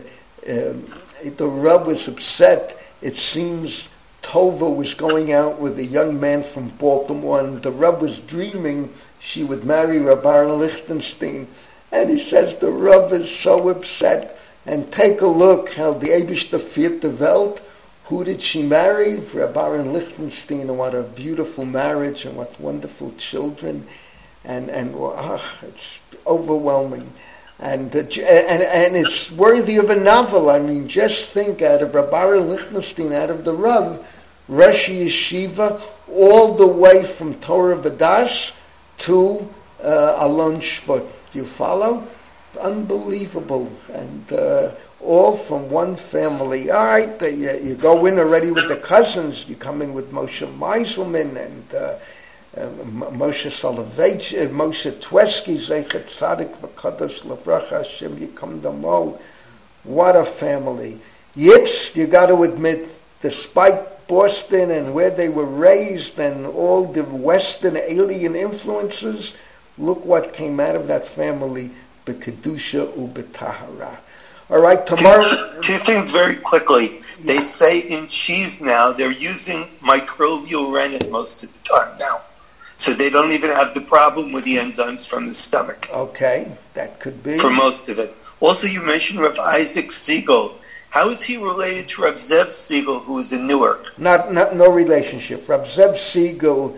Rav was upset. It seems Tova was going out with a young man from Baltimore, and the Rav was dreaming she would marry Rabbi Aaron Lichtenstein. And he says the Rav is so upset. And take a look how the Eibishter feared the Welt. Who did she marry? Rabbi Aaron Lichtenstein, and what a beautiful marriage, and what wonderful children. And it's overwhelming. And it's worthy of a novel. I mean, just think, out of Rabbi Aaron Lichtenstein, out of the Rav, Rosh Yeshiva, all the way from Torah V'dash to Alon Shvut. Do you follow? Unbelievable. And all from one family. All right, you go in already with the cousins. You come in with Moshe Meiselman and Moshe Soloveitch, Moshe Tversky, Zeichet Tzadik V'Kadosh L'Vracha Hashem Yikom Damo. What a family. Yitz, you got to admit, despite Boston and where they were raised and all the Western alien influences, look what came out of that family, B'Kedusha u'B'Tahara. All right, tomorrow... Two things very quickly. Yeah. They say in cheese now, they're using microbial rennet most of the time now. So they don't even have the problem with the enzymes from the stomach. Okay, that could be. For most of it. Also, you mentioned Rav Isaac Siegel. How is he related to Rav Zev Siegel, who is in Newark? No relationship. Rav Zev Siegel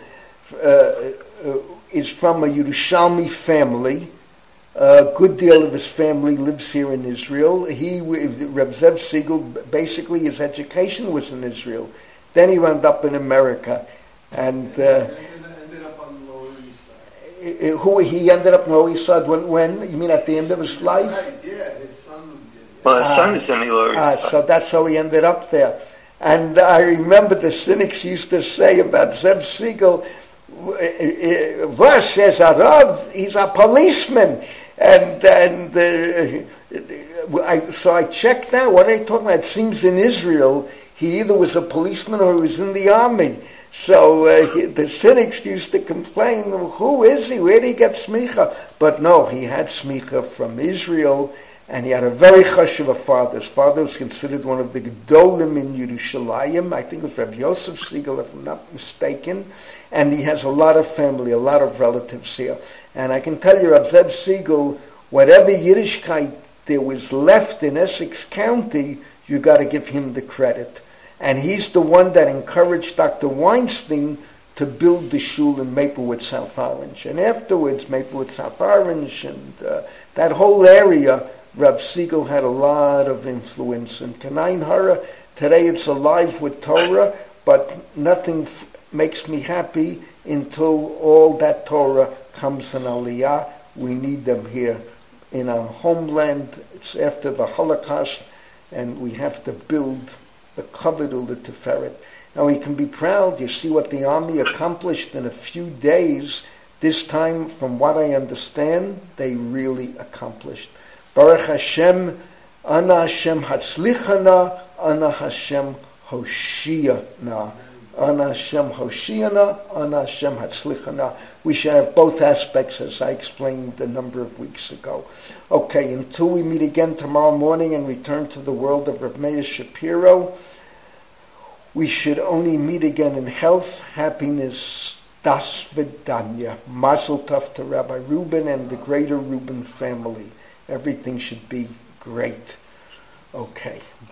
is from a Yerushalmi family. A good deal of his family lives here in Israel. Rav Zev Siegel, basically his education was in Israel. Then he wound up in America. And ended up on the Lower East Side. He ended up on the Lower East Side when? You mean at the end of his life? Right, yeah, his son did. Well, his son is in the Lower East Side. So that's how he ended up there. And I remember the cynics used to say about Zev Siegel, Vosh says Arav, he's a policeman. So I checked out, what are they talking about? It seems in Israel, he either was a policeman or he was in the army. So the cynics used to complain, who is he? Where did he get smicha? But no, he had smicha from Israel, and he had a very chashuv father. His father was considered one of the gedolim in Yerushalayim. I think it was Rav Yosef Siegel, if I'm not mistaken. And he has a lot of family, a lot of relatives here. And I can tell you, Rav Zev Siegel, whatever Yiddishkeit there was left in Essex County, you got to give him the credit. And he's the one that encouraged Dr. Weinstein to build the shul in Maplewood, South Orange. And afterwards, Maplewood, South Orange, and that whole area, Rav Siegel had a lot of influence. And Kanain Hara, today it's alive with Torah, but nothing makes me happy until all that Torah comes in Aliyah. We need them here in our homeland. It's after the Holocaust, and we have to build the Kavod ul Tiferet. Now we can be proud. You see what the army accomplished in a few days. This time, from what I understand, they really accomplished. Baruch Hashem, Ana Hashem Hatzlichana, Ana Hashem Hoshiana. Ana Hashem Hoshiana, Ana Hashem Hatzlichana. We should have both aspects, as I explained a number of weeks ago. Okay, until we meet again tomorrow morning and return to the world of Rav Meir Shapiro, we should only meet again in health, happiness, das vidanya. Mazel tov to Rabbi Reuben and the greater Reuben family. Everything should be great. Okay.